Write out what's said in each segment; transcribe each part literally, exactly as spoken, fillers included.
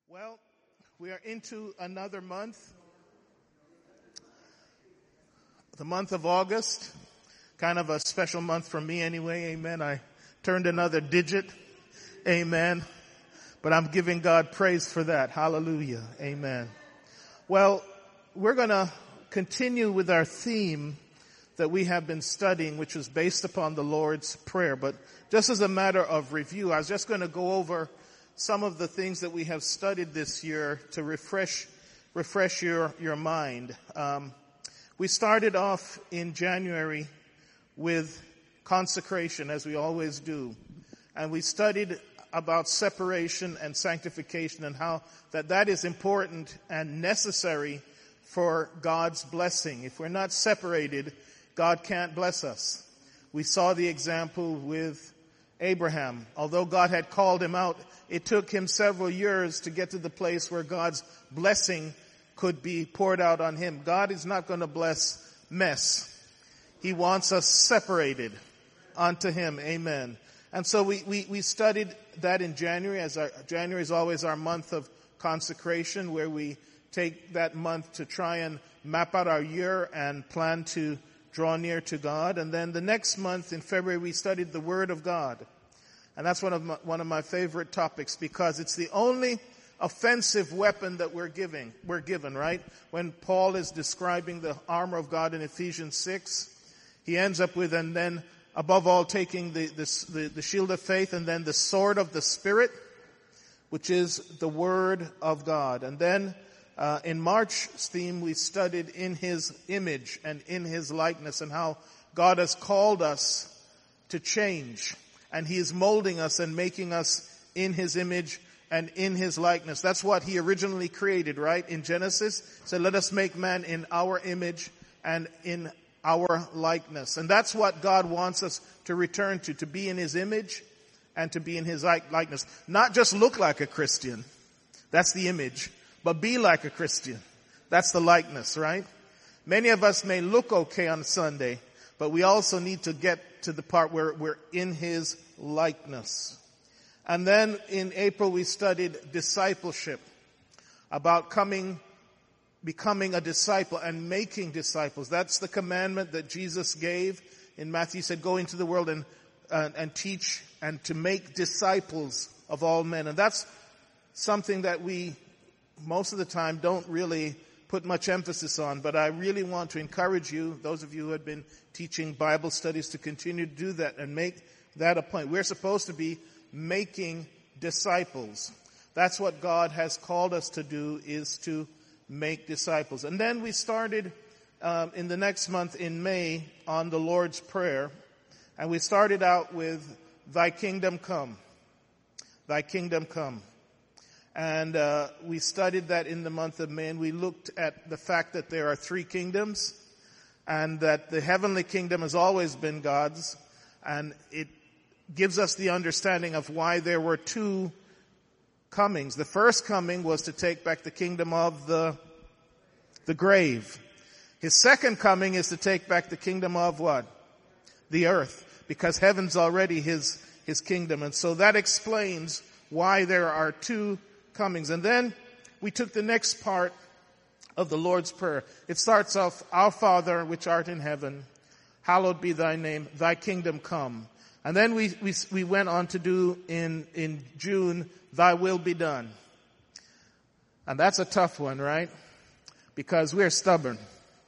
Well, we are into another month, the month of August, kind of a special month for me anyway, amen. I turned another digit, amen. But I'm giving God praise for that, hallelujah, amen. Well, we're going to continue with our theme that we have been studying, which was based upon the Lord's Prayer. But just as a matter of review, I was just going to go over some of the things that we have studied this year to refresh refresh your, your mind. Um, we started off in January with consecration, as we always do. And we studied about separation and sanctification and how that that is important and necessary for God's blessing. If we're not separated, God can't bless us. We saw the example with Abraham. Although God had called him out, it took him several years to get to the place where God's blessing could be poured out on him. God is not going to bless mess. He wants us separated unto him. Amen. And so we, we, we studied that in January, as our, January is always our month of consecration, where we take that month to try and map out our year and plan to draw near to God. And then the next month in February, we studied the Word of God. And that's one of my, one of my favorite topics, because it's the only offensive weapon that we're giving, we're given, right? When Paul is describing the armor of God in Ephesians six, he ends up with, and then above all taking the, the, the, the shield of faith, and then the sword of the Spirit, which is the Word of God. And then Uh, in March's theme, we studied in His image and in His likeness, and how God has called us to change, and He is molding us and making us in His image and in His likeness. That's what He originally created, right? In Genesis, so let us make man in our image and in our likeness. And that's what God wants us to return to, to be in His image and to be in His likeness. Not just look like a Christian. That's the image. But be like a Christian. That's the likeness, right? Many of us may look okay on Sunday, but we also need to get to the part where we're in His likeness. And then in April we studied discipleship, about coming, becoming a disciple and making disciples. That's the commandment that Jesus gave in Matthew. He said, go into the world and, uh, and teach and to make disciples of all men. And that's something that we most of the time don't really put much emphasis on, but I really want to encourage you, those of you who have been teaching Bible studies, to continue to do that and make that a point. We're supposed to be making disciples. That's what God has called us to do, is to make disciples. And then we started um, in the next month in May on the Lord's Prayer, and we started out with Thy kingdom come. Thy kingdom come. And uh, we studied that in the month of May, and we looked at the fact that there are three kingdoms, and that the heavenly kingdom has always been God's, and it gives us the understanding of why there were two comings. The first coming was to take back the kingdom of the, the grave. His second coming is to take back the kingdom of what? The earth, because heaven's already his, his kingdom. And so that explains why there are two comings. And then we took the next part of the Lord's Prayer. It starts off, Our Father, which art in heaven, hallowed be thy name, thy kingdom come. And then we, we, we went on to do in, in June, thy will be done. And that's a tough one, right? Because we're stubborn.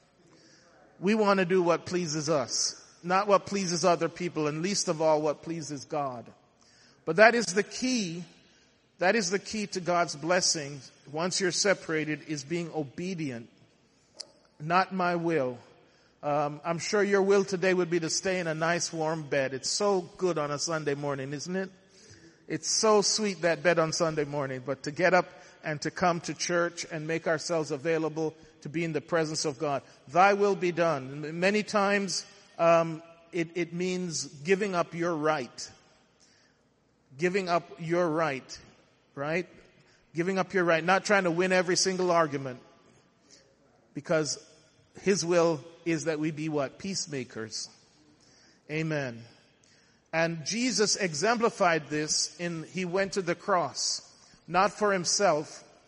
We want to do what pleases us, not what pleases other people, and least of all what pleases God. But that is the key That is the key to God's blessing. Once you're separated, is being obedient. Not my will. Um, I'm sure your will today would be to stay in a nice warm bed. It's so good on a Sunday morning, isn't it? It's so sweet, that bed on Sunday morning. But to get up and to come to church and make ourselves available to be in the presence of God. Thy will be done. Many times um, it, it means giving up your right. Giving up your right. Right? Giving up your right, not trying to win every single argument, because His will is that we be what? Peacemakers. Amen. And Jesus exemplified this in, He went to the cross, not for Himself,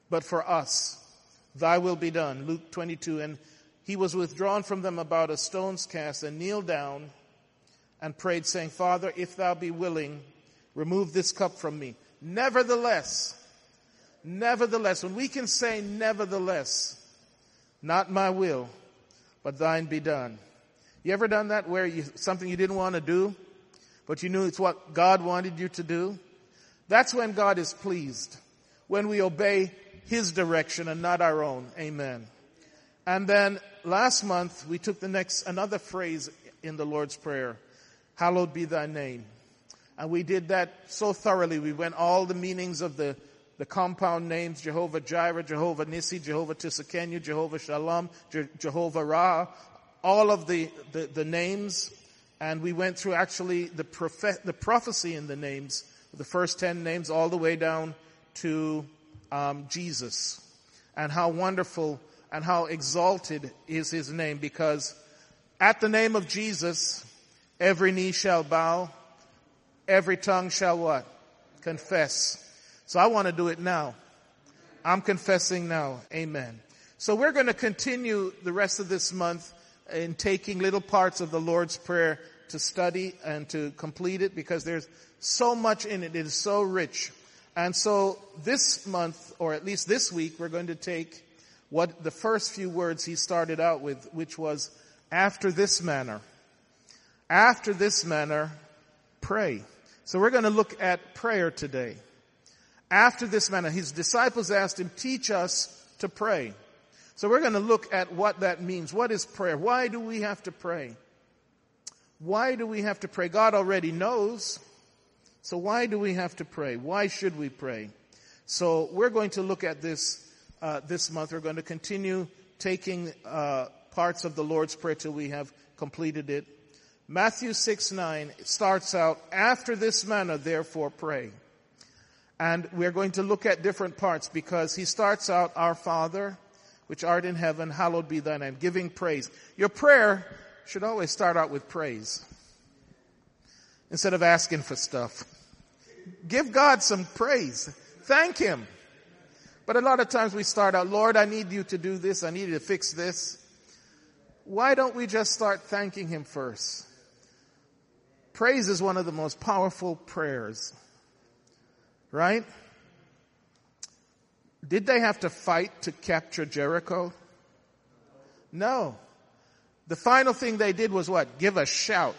but for us, thy will be done. Luke twenty-two, and he was withdrawn from them about a stone's cast and kneeled down and prayed, saying, Father, if thou be willing, remove this cup from me. Nevertheless, nevertheless, when we can say nevertheless, not my will, but thine be done. You ever done that where you, something you didn't want to do, but you knew it's what God wanted you to do? That's when God is pleased, when we obey his direction and not our own. Amen. And then last month we took the next, another phrase in the Lord's Prayer, hallowed be thy name. And we did that so thoroughly. We went all the meanings of the, the compound names, Jehovah Jireh, Jehovah Nissi, Jehovah Tsidkenu, Jehovah Shalom, Je- Jehovah Ra, all of the, the, the names. And we went through actually the, prophet, the prophecy in the names, the first ten names, all the way down to um, Jesus. And how wonderful and how exalted is his name, because at the name of Jesus, every knee shall bow, every tongue shall what? Confess. So I want to do it now. I'm confessing now. Amen. So we're going to continue the rest of this month in taking little parts of the Lord's Prayer to study and to complete it, because there's so much in it. It is so rich. And so this month, or at least this week, we're going to take what the first few words he started out with, which was, after this manner. After this manner, pray. So we're going to look at prayer today. After this manner, his disciples asked him, teach us to pray. So we're going to look at what that means. What is prayer? Why do we have to pray? Why do we have to pray? God already knows. So why do we have to pray? Why should we pray? So we're going to look at this uh, this month. We're going to continue taking uh, parts of the Lord's Prayer till we have completed it. Matthew six nine starts out, after this manner, therefore pray. And we're going to look at different parts, because he starts out, our Father, which art in heaven, hallowed be thy name, giving praise. Your prayer should always start out with praise, instead of asking for stuff. Give God some praise. Thank him. But a lot of times we start out, Lord, I need you to do this. I need you to fix this. Why don't we just start thanking him first? Praise is one of the most powerful prayers. Right? Did they have to fight to capture Jericho? No. The final thing they did was what? Give a shout.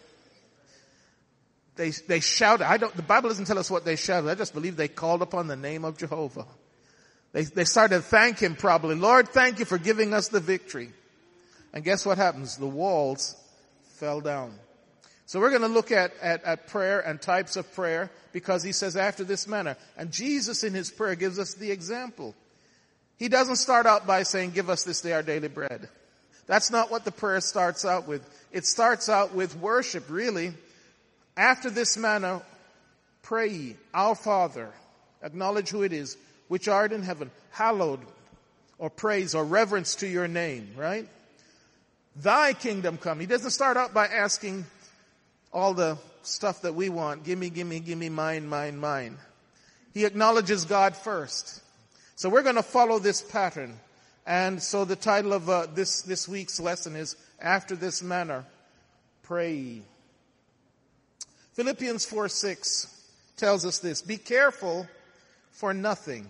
They, they shouted. I don't, the Bible doesn't tell us what they shouted. I just believe they called upon the name of Jehovah. They, they started to thank him probably. Lord, thank you for giving us the victory. And guess what happens? The walls fell down. So we're going to look at, at, at prayer and types of prayer, because he says after this manner. And Jesus in his prayer gives us the example. He doesn't start out by saying, give us this day our daily bread. That's not what the prayer starts out with. It starts out with worship, really. After this manner, pray ye, our Father, acknowledge who it is, which art in heaven, hallowed, or praise, or reverence to your name, right? Thy kingdom come. He doesn't start out by asking all the stuff that we want. Give me, give me, give me, mine, mine, mine. He acknowledges God first. So we're going to follow this pattern. And so the title of uh, this, this week's lesson is, after this manner, pray ye. Philippians four six tells us this, be careful for nothing.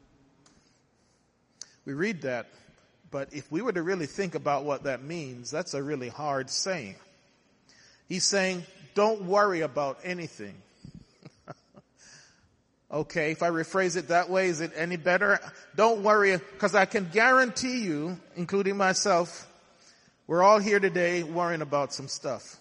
We read that, but if we were to really think about what that means, that's a really hard saying. He's saying, don't worry about anything. Okay, if I rephrase it that way, is it any better? Don't worry, because I can guarantee you, including myself, we're all here today worrying about some stuff.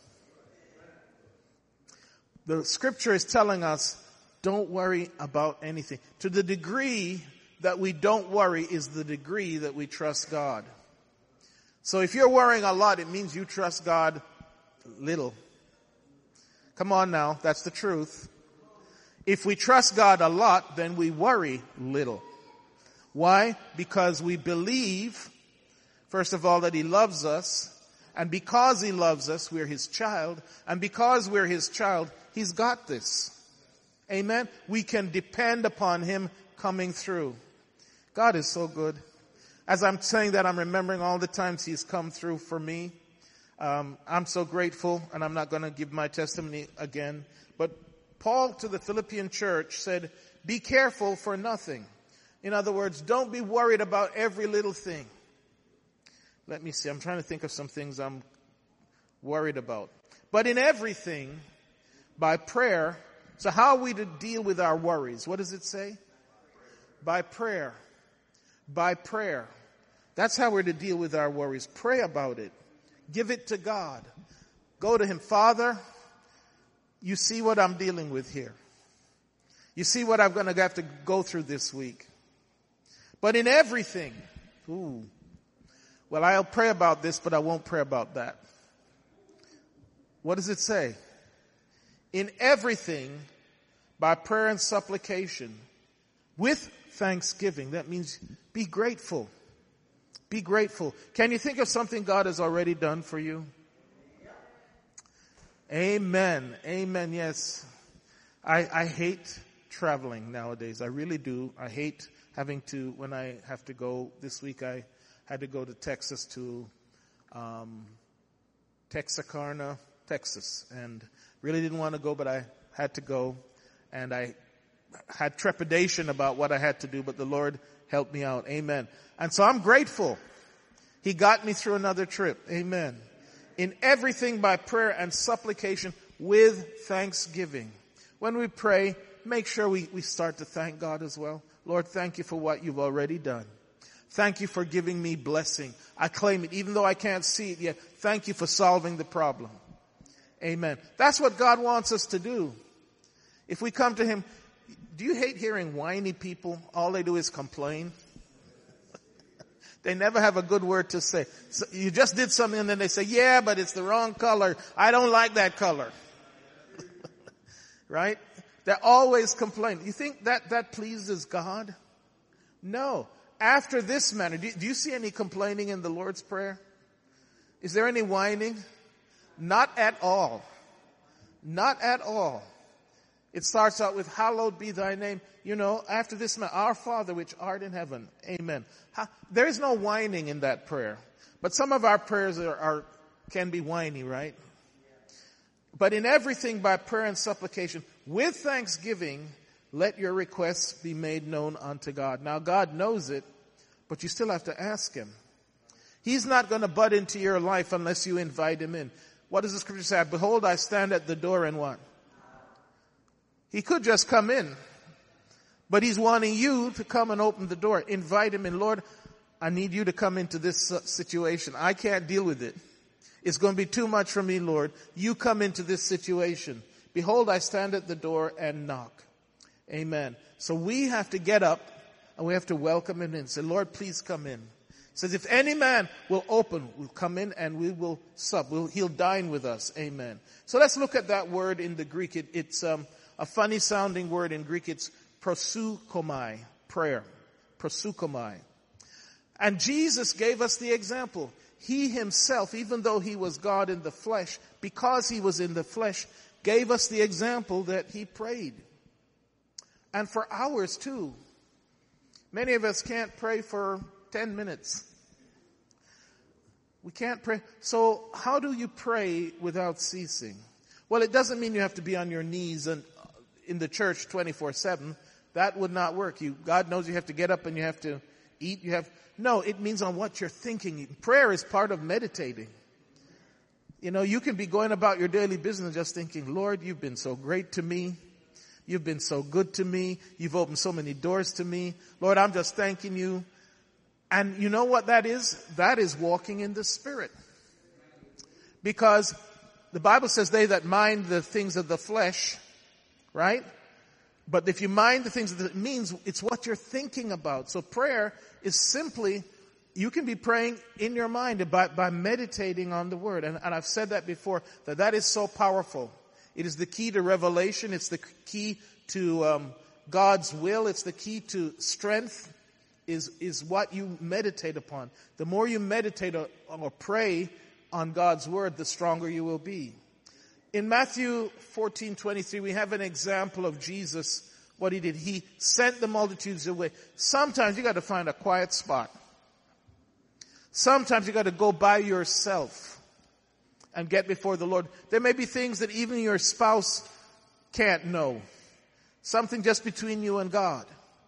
The scripture is telling us, don't worry about anything. To the degree that we don't worry is the degree that we trust God. So if you're worrying a lot, it means you trust God little. Come on now, that's the truth. If we trust God a lot, then we worry little. Why? Because we believe, first of all, that he loves us. And because he loves us, we're his child. And because we're his child, he's got this. Amen? We can depend upon him coming through. God is so good. As I'm saying that, I'm remembering all the times He's come through for me. Um, I'm so grateful, and I'm not going to give my testimony again. But Paul to the Philippian church said, be careful for nothing. In other words, don't be worried about every little thing. Let me see. I'm trying to think of some things I'm worried about. But in everything, by prayer. So how are we to deal with our worries? What does it say? By prayer. By prayer. That's how we're to deal with our worries. Pray about it. Give it to God. Go to Him. Father, you see what I'm dealing with here. You see what I'm going to have to go through this week. But in everything, ooh, well, I'll pray about this, but I won't pray about that. What does it say? In everything, by prayer and supplication, with thanksgiving. That means be grateful. Be grateful. Can you think of something God has already done for you? Amen. Amen. Yes. I, I hate traveling nowadays. I really do. I hate having to, when I have to go, this week I had to go to Texas to um, Texarkana, Texas. And really didn't want to go, but I had to go. And I had trepidation about what I had to do, but the Lord helped me out. Amen. And so I'm grateful. He got me through another trip. Amen. In everything by prayer and supplication with thanksgiving. When we pray, make sure we, we start to thank God as well. Lord, thank you for what you've already done. Thank you for giving me blessing. I claim it, even though I can't see it yet. Thank you for solving the problem. Amen. That's what God wants us to do. If we come to Him, do you hate hearing whiny people? All they do is complain. They never have a good word to say. So you just did something and then they say, yeah, but it's the wrong color. I don't like that color. Right? They're always complaining. You think that that pleases God? No. After this manner, do, do you see any complaining in the Lord's Prayer? Is there any whining? Not at all. Not at all. It starts out with, hallowed be thy name. You know, after this manner, our Father which art in heaven. Amen. How, there is no whining in that prayer. But some of our prayers are, are can be whiny, right? But in everything by prayer and supplication, with thanksgiving, let your requests be made known unto God. Now God knows it, but you still have to ask Him. He's not going to butt into your life unless you invite Him in. What does the scripture say? Behold, I stand at the door and what? He could just come in. But He's wanting you to come and open the door. Invite Him in. Lord, I need you to come into this situation. I can't deal with it. It's going to be too much for me, Lord. You come into this situation. Behold, I stand at the door and knock. Amen. So we have to get up and we have to welcome Him in. Say, Lord, please come in. It says, if any man will open, will come in and we will sup. We'll, he'll dine with us. Amen. So let's look at that word in the Greek. It, it's um, a funny sounding word in Greek. It's proseukomai, prayer. Proseukomai. And Jesus gave us the example. He Himself, even though He was God in the flesh, because He was in the flesh, gave us the example that He prayed. And for hours too. Many of us can't pray for ten minutes. We can't pray. So how do you pray without ceasing? Well, it doesn't mean you have to be on your knees and in the church twenty-four seven. That would not work. You, God knows you have to get up and you have to eat. You have, no, it means on what you're thinking. Prayer is part of meditating. You know, you can be going about your daily business just thinking, Lord, you've been so great to me. You've been so good to me. You've opened so many doors to me. Lord, I'm just thanking you. And you know what that is? That is walking in the Spirit. Because the Bible says they that mind the things of the flesh, right? But if you mind the things that it means, it's what you're thinking about. So prayer is simply, you can be praying in your mind by, by meditating on the Word. And, and I've said that before, that that is so powerful. It is the key to revelation. It's the key to um, God's will. It's the key to strength, is, is what you meditate upon. The more you meditate or, or pray on God's Word, the stronger you will be. In Matthew fourteen twenty-three, we have an example of Jesus what he did. He sent the multitudes away. Sometimes you got to find a quiet spot. Sometimes you got to go by yourself and get before the Lord. There may be things that even your spouse can't know. Something just between you and God.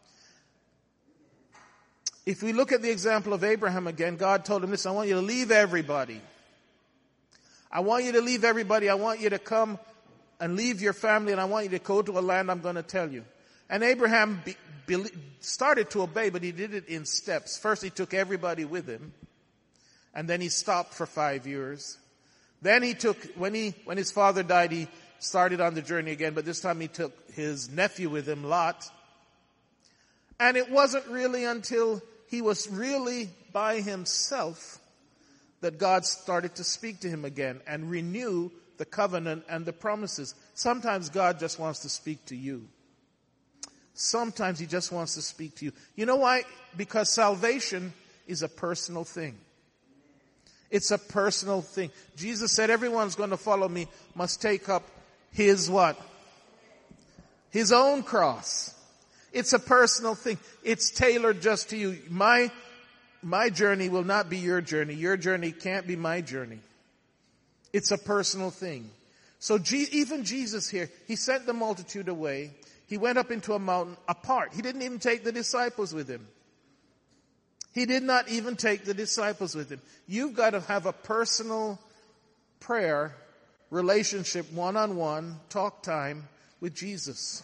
If we look at the example of Abraham again, God told him, listen, I want you to leave everybody. I want you to leave everybody. I want you to come and leave your family, and I want you to go to a land I'm going to tell you. And Abraham be, be, started to obey, but he did it in steps. First, he took everybody with him, and then he stopped for five years. Then he took, when he, when his father died, he started on the journey again, but this time he took his nephew with him, Lot. And it wasn't really until he was really by himself that God started to speak to him again and renew the covenant and the promises. Sometimes God just wants to speak to you. Sometimes he just wants to speak to you. You know why? Because salvation is a personal thing. It's a personal thing. Jesus said everyone's going to follow me must take up his what? His own cross. It's a personal thing. It's tailored just to you. My, my journey will not be your journey. Your journey can't be my journey. It's a personal thing. So G- even Jesus here, he sent the multitude away. He went up into a mountain apart. He didn't even take the disciples with him. He did not even take the disciples with him. You've got to have a personal prayer, relationship, one-on-one, talk time with Jesus.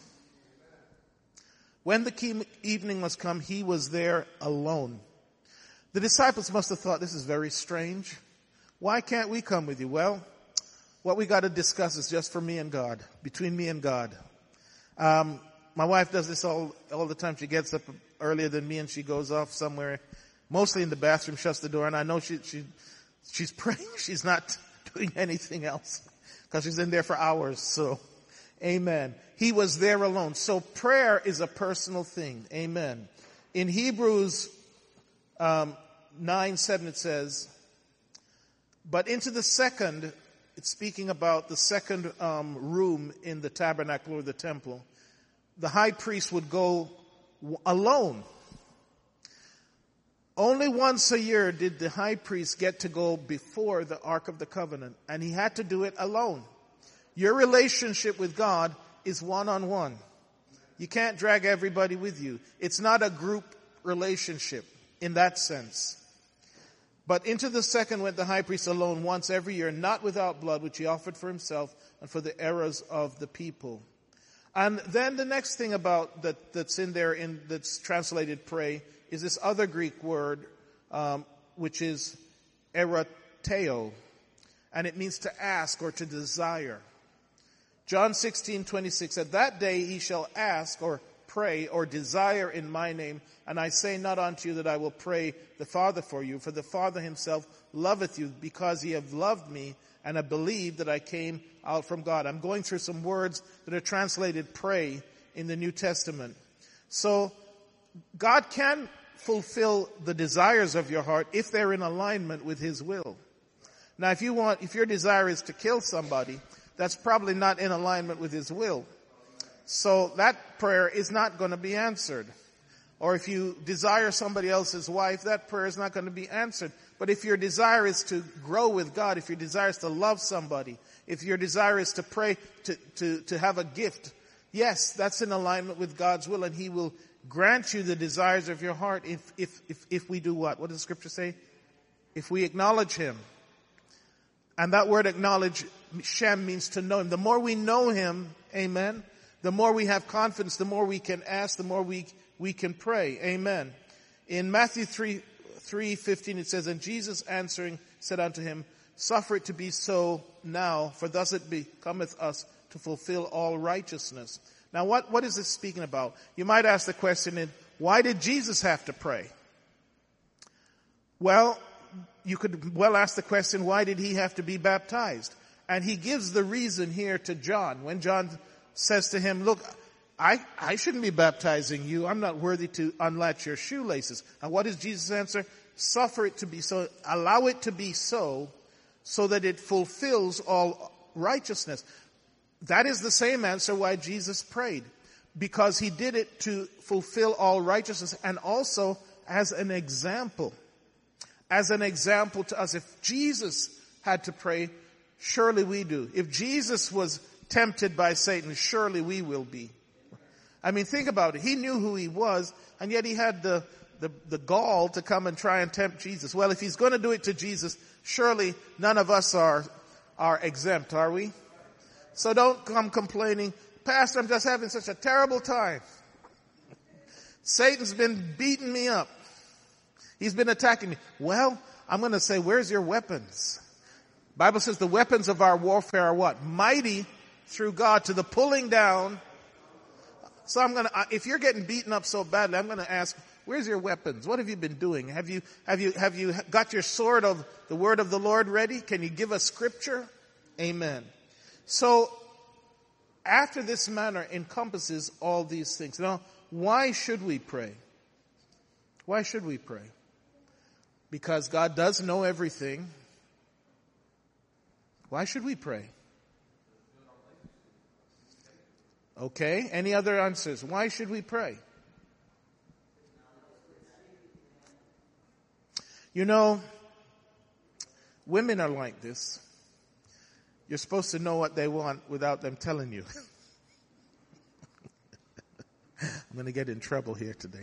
When the evening was come, he was there alone. The disciples must have thought, this is very strange. Why can't we come with you? Well, what we got to discuss is just for me and God, between me and God. Um, my wife does this all, all the time. She gets up earlier than me and she goes off somewhere, mostly in the bathroom, shuts the door, and I know she, she, she's praying. She's not doing anything else because she's in there for hours. So, amen. He was there alone. So prayer is a personal thing. Amen. In Hebrews um, nine seven it says, but into the second, it's speaking about the second um, room in the tabernacle or the temple, the high priest would go alone. Only once a year did the high priest get to go before the Ark of the Covenant, and he had to do it alone. Your relationship with God is one-on-one. You can't drag everybody with you. It's not a group relationship in that sense. But into the second went the high priest alone once every year, not without blood, which he offered for himself and for the errors of the people. And then the next thing about that that's in there, in that's translated pray, is this other Greek word, um, which is eroteo, and it means to ask or to desire. John sixteen twenty-six, at that day he shall ask or pray or desire in my name, and I say not unto you that I will pray the Father for you, for the Father himself loveth you, because ye have loved me and have believed that I came out from God. I'm going through some words that are translated pray in the New Testament. So God can fulfill the desires of your heart if they're in alignment with his will. Now if you want, if your desire is to kill somebody, that's probably not in alignment with his will. So that prayer is not going to be answered. Or if you desire somebody else's wife, that prayer is not going to be answered. But if your desire is to grow with God, if your desire is to love somebody, if your desire is to pray, to, to, to have a gift, yes, that's in alignment with God's will, and he will grant you the desires of your heart if, if, if, if we do what? What does the scripture say? If we acknowledge him. And that word acknowledge, Shem, means to know him. The more we know him, amen, the more we have confidence, the more we can ask, the more we, we can pray. Amen. In Matthew three, three fifteen it says, and Jesus answering said unto him, suffer it to be so now, for thus it becometh us to fulfill all righteousness. Now what, what is this speaking about? You might ask the question, why did Jesus have to pray? Well, you could well ask the question, why did he have to be baptized? And he gives the reason here to John. When John says to him, look, I, I shouldn't be baptizing you. I'm not worthy to unlatch your shoelaces. And what is Jesus' answer? Suffer it to be so. Allow it to be so, so that it fulfills all righteousness. That is the same answer why Jesus prayed. because he did it to fulfill all righteousness and also as an example. As an example to us. If Jesus had to pray, surely we do. If Jesus was tempted by Satan, surely we will be. I mean, think about it. He knew who he was, and yet he had the, the, the gall to come and try and tempt Jesus. Well, if he's going to do it to Jesus, surely none of us are, are exempt, are we? So don't come complaining, Pastor, I'm just having such a terrible time. Satan's been beating me up. He's been attacking me. Well, I'm going to say, where's your weapons? Bible says the weapons of our warfare are what? Mighty through God to the pulling down. So I'm going to, if you're getting beaten up so badly, I'm going to ask, where's your weapons? What have you been doing? Have you, have you, have you got your sword of the word of the Lord ready? Can you give us scripture? Amen. So, after this manner encompasses all these things. Now, why should we pray? Why should we pray? Because God does know everything. Why should we pray? Okay, any other answers? Why should we pray? You know, women are like this. You're supposed to know what they want without them telling you. I'm going to get in trouble here today.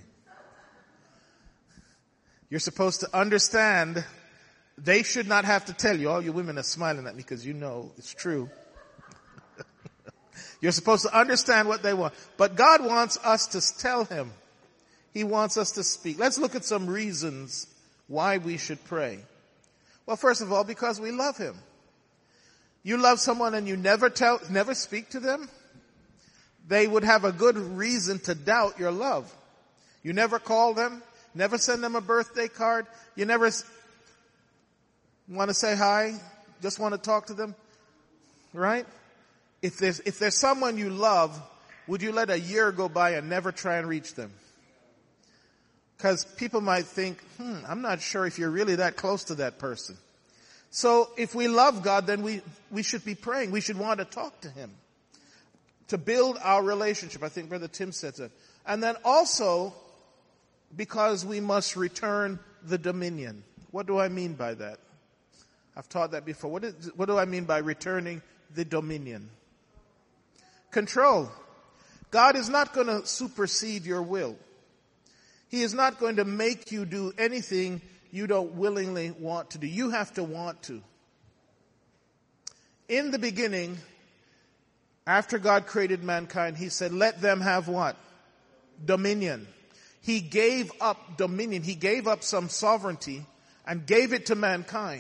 You're supposed to understand they should not have to tell you. All you women are smiling at me because you know it's true. You're supposed to understand what they want. But God wants us to tell him. He wants us to speak. Let's look at some reasons why we should pray. Well, first of all, because we love him. You love someone and you never tell, never speak to them, they would have a good reason to doubt your love. You never call them, never send them a birthday card, you never want to say hi, just want to talk to them, right? If there's, if there's someone you love, would you let a year go by and never try and reach them? Because people might think, hmm, I'm not sure if you're really that close to that person. So if we love God, then we, we should be praying. We should want to talk to him. To build our relationship. I think Brother Tim said that. And then also, because we must return the dominion. What do I mean by that? I've taught that before. What, is, what do I mean by returning the dominion? Control. God is not going to supersede your will. He is not going to make you do anything you don't willingly want to do. You have to want to. In the beginning, after God created mankind, he said, let them have what? Dominion. He gave up dominion. He gave up some sovereignty and gave it to mankind.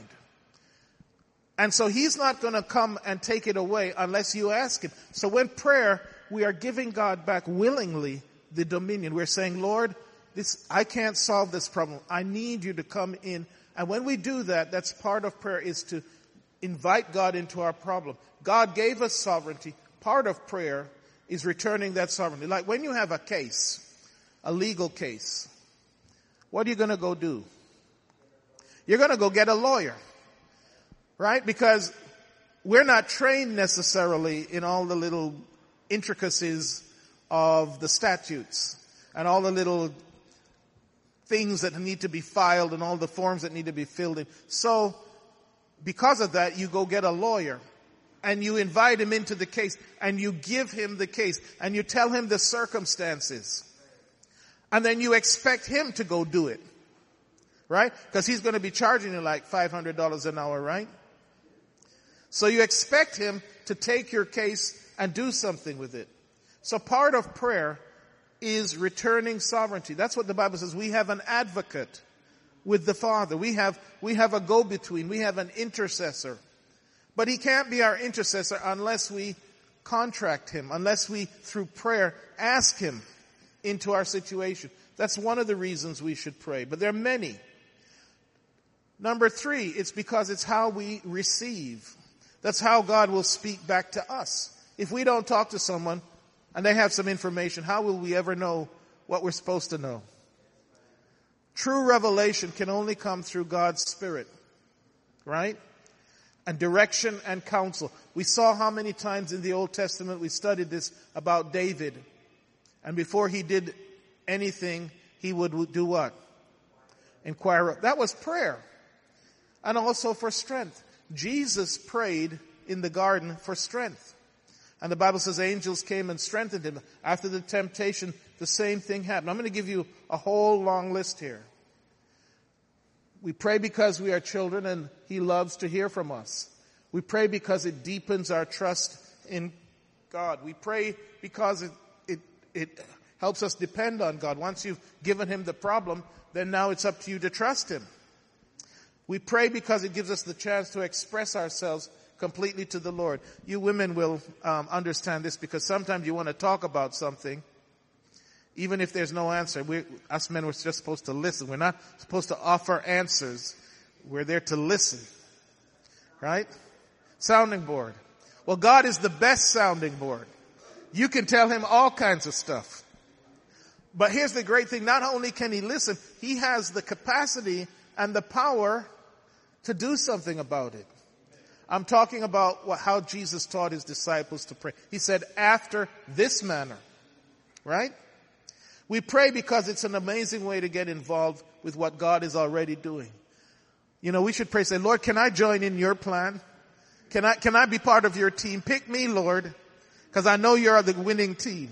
And so he's not going to come and take it away unless you ask him. So when prayer, we are giving God back willingly the dominion. We're saying, Lord, This, I can't solve this problem. I need you to come in. And when we do that, that's part of prayer, is to invite God into our problem. God gave us sovereignty. Part of prayer is returning that sovereignty. Like when you have a case, a legal case, what are you going to go do? You're going to go get a lawyer, right? Because we're not trained necessarily in all the little intricacies of the statutes and all the little things that need to be filed and all the forms that need to be filled in. So, because of that, you go get a lawyer and you invite him into the case and you give him the case and you tell him the circumstances. And then you expect him to go do it. Right? Because he's going to be charging you like five hundred dollars an hour, right? So you expect him to take your case and do something with it. So part of prayer is returning sovereignty. That's what the Bible says. We have an advocate with the Father. We have, we have a go-between. We have an intercessor. But he can't be our intercessor unless we contract him, unless we, through prayer, ask him into our situation. That's one of the reasons we should pray. But there are many. Number three, it's because it's how we receive. That's how God will speak back to us. If we don't talk to someone, and they have some information, how will we ever know what we're supposed to know? True revelation can only come through God's Spirit, right? And direction and counsel. We saw how many times in the Old Testament we studied this about David. And before he did anything, he would do what? Inquire. That was prayer. And also for strength. Jesus prayed in the garden for strength. And the Bible says angels came and strengthened him. After the temptation, the same thing happened. I'm going to give you a whole long list here. We pray because we are children and he loves to hear from us. We pray because it deepens our trust in God. We pray because it, it, it helps us depend on God. Once you've given him the problem, then now it's up to you to trust him. We pray because it gives us the chance to express ourselves completely to the Lord. You women will um, understand this because sometimes you want to talk about something, even if there's no answer. We, us men, we're just supposed to listen. We're not supposed to offer answers. We're there to listen. Right? Sounding board. Well, God is the best sounding board. You can tell him all kinds of stuff. But here's the great thing. Not only can he listen, he has the capacity and the power to do something about it. I'm talking about what, how Jesus taught his disciples to pray. He said, after this manner. Right? We pray because it's an amazing way to get involved with what God is already doing. You know, we should pray, say, Lord, can I join in your plan? Can I, can I be part of your team? Pick me, Lord, because I know you're the winning team.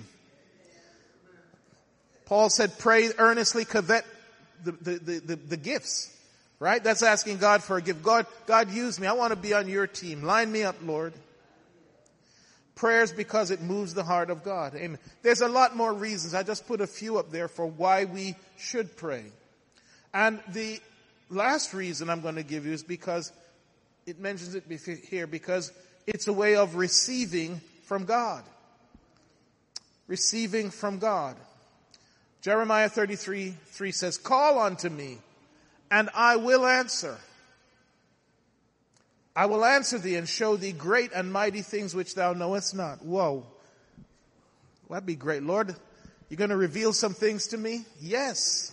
Paul said, pray earnestly, covet the, the, the, the, the gifts. Right? That's asking God for a gift. God, God, use me. I want to be on your team. Line me up, Lord. Prayers because it moves the heart of God. Amen. There's a lot more reasons. I just put a few up there for why we should pray. And the last reason I'm going to give you is because it mentions it here, because it's a way of receiving from God. Receiving from God. Jeremiah thirty-three three says, call unto me, and I will answer. I will answer thee and show thee great and mighty things which thou knowest not. Whoa. That'd be great. Lord, you're going to reveal some things to me? Yes.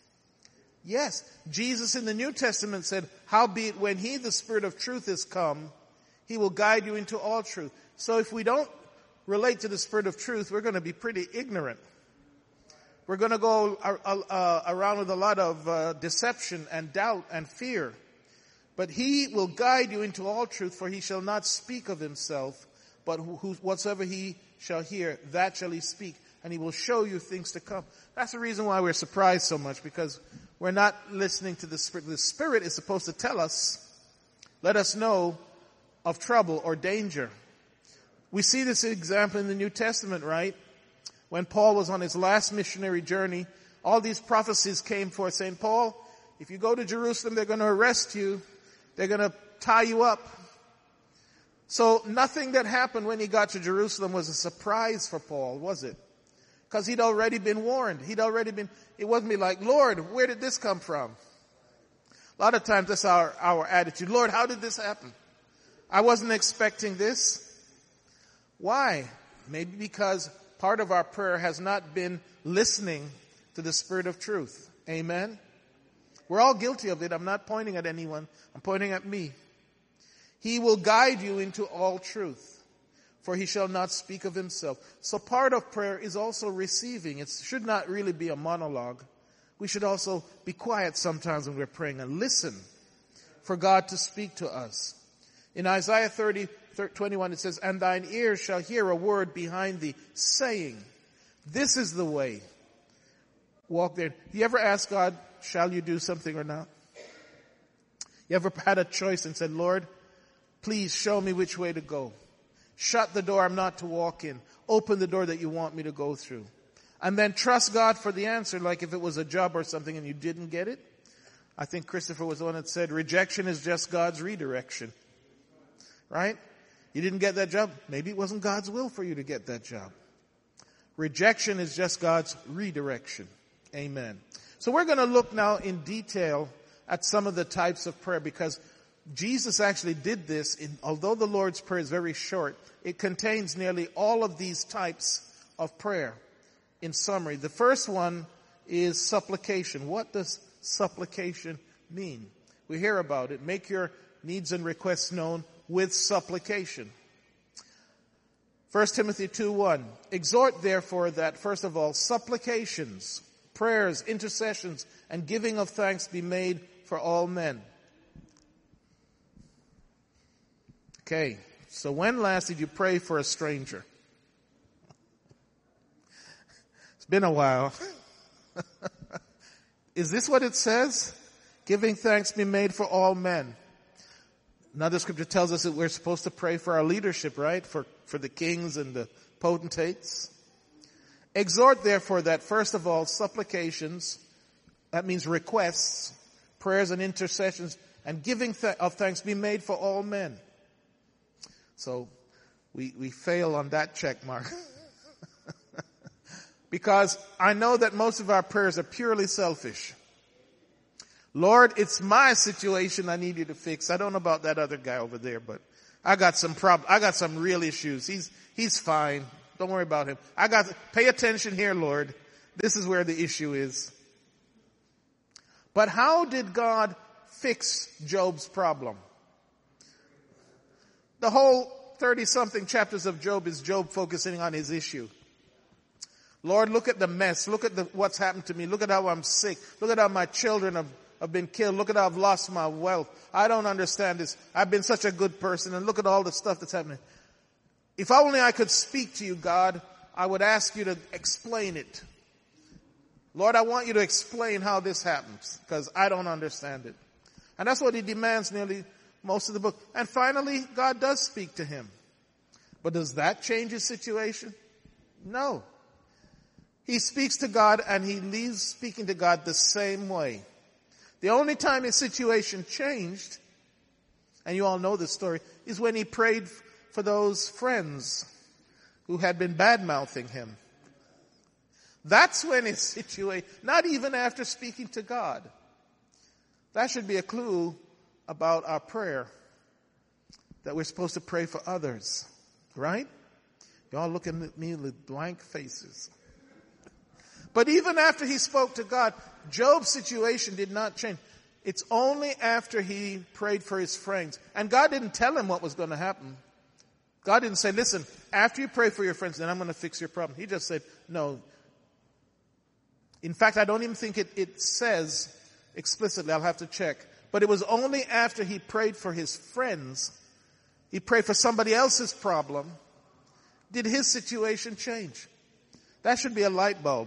Yes. Jesus in the New Testament said, howbeit when he, the Spirit of truth, is come, he will guide you into all truth. So if we don't relate to the Spirit of truth, we're going to be pretty ignorant. We're going to go uh, uh, around with a lot of uh, deception and doubt and fear. But he will guide you into all truth, for he shall not speak of himself, but who, whatsoever he shall hear, that shall he speak, and he will show you things to come. That's the reason why we're surprised so much, because we're not listening to the Spirit. The Spirit is supposed to tell us, let us know of trouble or danger. We see this example in the New Testament, right? When Paul was on his last missionary journey, all these prophecies came forth saying, Paul, if you go to Jerusalem, they're going to arrest you. They're going to tie you up. So nothing that happened when he got to Jerusalem was a surprise for Paul, was it? Because he'd already been warned. He'd already been, it wasn't be like, Lord, where did this come from? A lot of times that's our, our attitude. Lord, how did this happen? I wasn't expecting this. Why? Maybe because part of our prayer has not been listening to the Spirit of truth. Amen? We're all guilty of it. I'm not pointing at anyone. I'm pointing at me. He will guide you into all truth, for he shall not speak of himself. So part of prayer is also receiving. It should not really be a monologue. We should also be quiet sometimes when we're praying and listen for God to speak to us. In Isaiah thirty, twenty-one it says, and thine ears shall hear a word behind thee, saying, this is the way. Walk there. You ever ask God, shall you do something or not? You ever had a choice and said, Lord, please show me which way to go. Shut the door I'm not to walk in. Open the door that you want me to go through. And then trust God for the answer, like if it was a job or something and you didn't get it. I think Christopher was the one that said, rejection is just God's redirection. Right? You didn't get that job. Maybe it wasn't God's will for you to get that job. Rejection is just God's redirection. Amen. So we're going to look now in detail at some of the types of prayer, because Jesus actually did this. In, although the Lord's Prayer is very short, it contains nearly all of these types of prayer. In summary, the first one is supplication. What does supplication mean? We hear about it. Make your needs and requests known with supplication. First Timothy two one. Exhort therefore that, first of all, supplications, prayers, intercessions, and giving of thanks be made for all men. Okay, so when last did you pray for a stranger? It's been a while. Is this what it says? Giving thanks be made for all men. Another scripture tells us that we're supposed to pray for our leadership, right? For, for the kings and the potentates. Exhort therefore that, first of all, supplications, that means requests, prayers and intercessions, and giving th- of thanks be made for all men. So we, we fail on that check mark. Because I know that most of our prayers are purely selfish. Lord, it's my situation I need you to fix. I don't know about that other guy over there, but I got some prob- I got some real issues. He's, he's fine. Don't worry about him. I got, pay attention here, Lord. This is where the issue is. But how did God fix Job's problem? The whole thirty-something chapters of Job is Job focusing on his issue. Lord, look at the mess. Look at the, what's happened to me. Look at how I'm sick. Look at how my children have, have been killed. Look at how I've lost my wealth. I don't understand this. I've been such a good person, and look at all the stuff that's happening. If only I could speak to you, God, I would ask you to explain it. Lord, I want you to explain how this happens, because I don't understand it. And that's what he demands nearly most of the book. And finally, God does speak to him. But does that change his situation? No. He speaks to God and he leaves speaking to God the same way. The only time his situation changed, and you all know this story, is when he prayed for those friends who had been bad-mouthing him. That's when his situation, not even after speaking to God. That should be a clue about our prayer, that we're supposed to pray for others, right? Y'all looking at me with blank faces. But even after he spoke to God, Job's situation did not change. It's only after he prayed for his friends. And God didn't tell him what was going to happen. God didn't say, listen, after you pray for your friends, then I'm going to fix your problem. He just said, no. In fact, I don't even think it, it says explicitly. I'll have to check. But it was only after he prayed for his friends, he prayed for somebody else's problem, did his situation change. That should be a light bulb.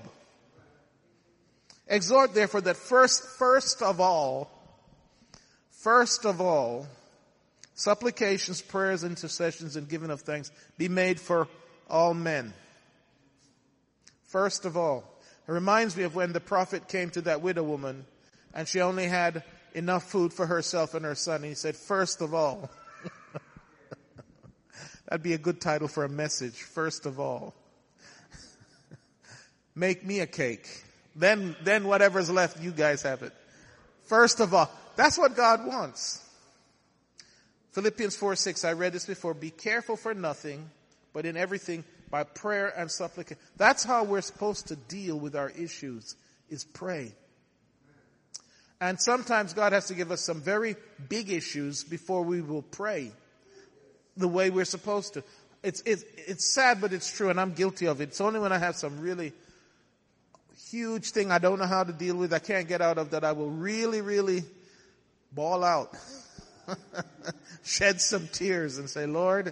Exhort therefore that first, first of all, first of all, supplications, prayers, intercessions, and giving of thanks be made for all men. First of all. It reminds me of when the prophet came to that widow woman and she only had enough food for herself and her son. And he said, first of all. That'd be a good title for a message. First of all. Make me a cake. Then, then whatever's left, you guys have it. First of all. That's what God wants. Philippians four six, I read this before. Be careful for nothing, but in everything by prayer and supplication. That's how we're supposed to deal with our issues, is pray. And sometimes God has to give us some very big issues before we will pray the way we're supposed to. It's, it's, it's sad, but it's true, and I'm guilty of it. It's only when I have some really huge thing I don't know how to deal with, I can't get out of, that I will really, really bawl out. Shed some tears and say, Lord,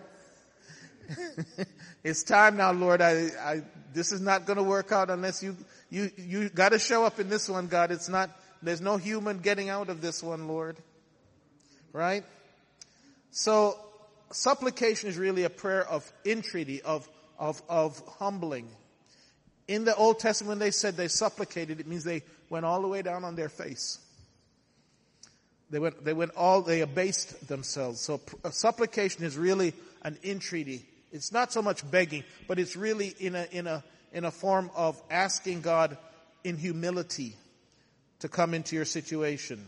it's time now, Lord. I, I, this is not going to work out unless you, you, you got to show up in this one, God. It's not, there's no human getting out of this one, Lord. Right? So, supplication is really a prayer of entreaty, of, of, of humbling. In the Old Testament, when they said they supplicated, it means they went all the way down on their face. They went, they went all, they abased themselves. So uh, supplication is really an entreaty. It's not so much begging, but it's really in a, in a, in a form of asking God in humility to come into your situation.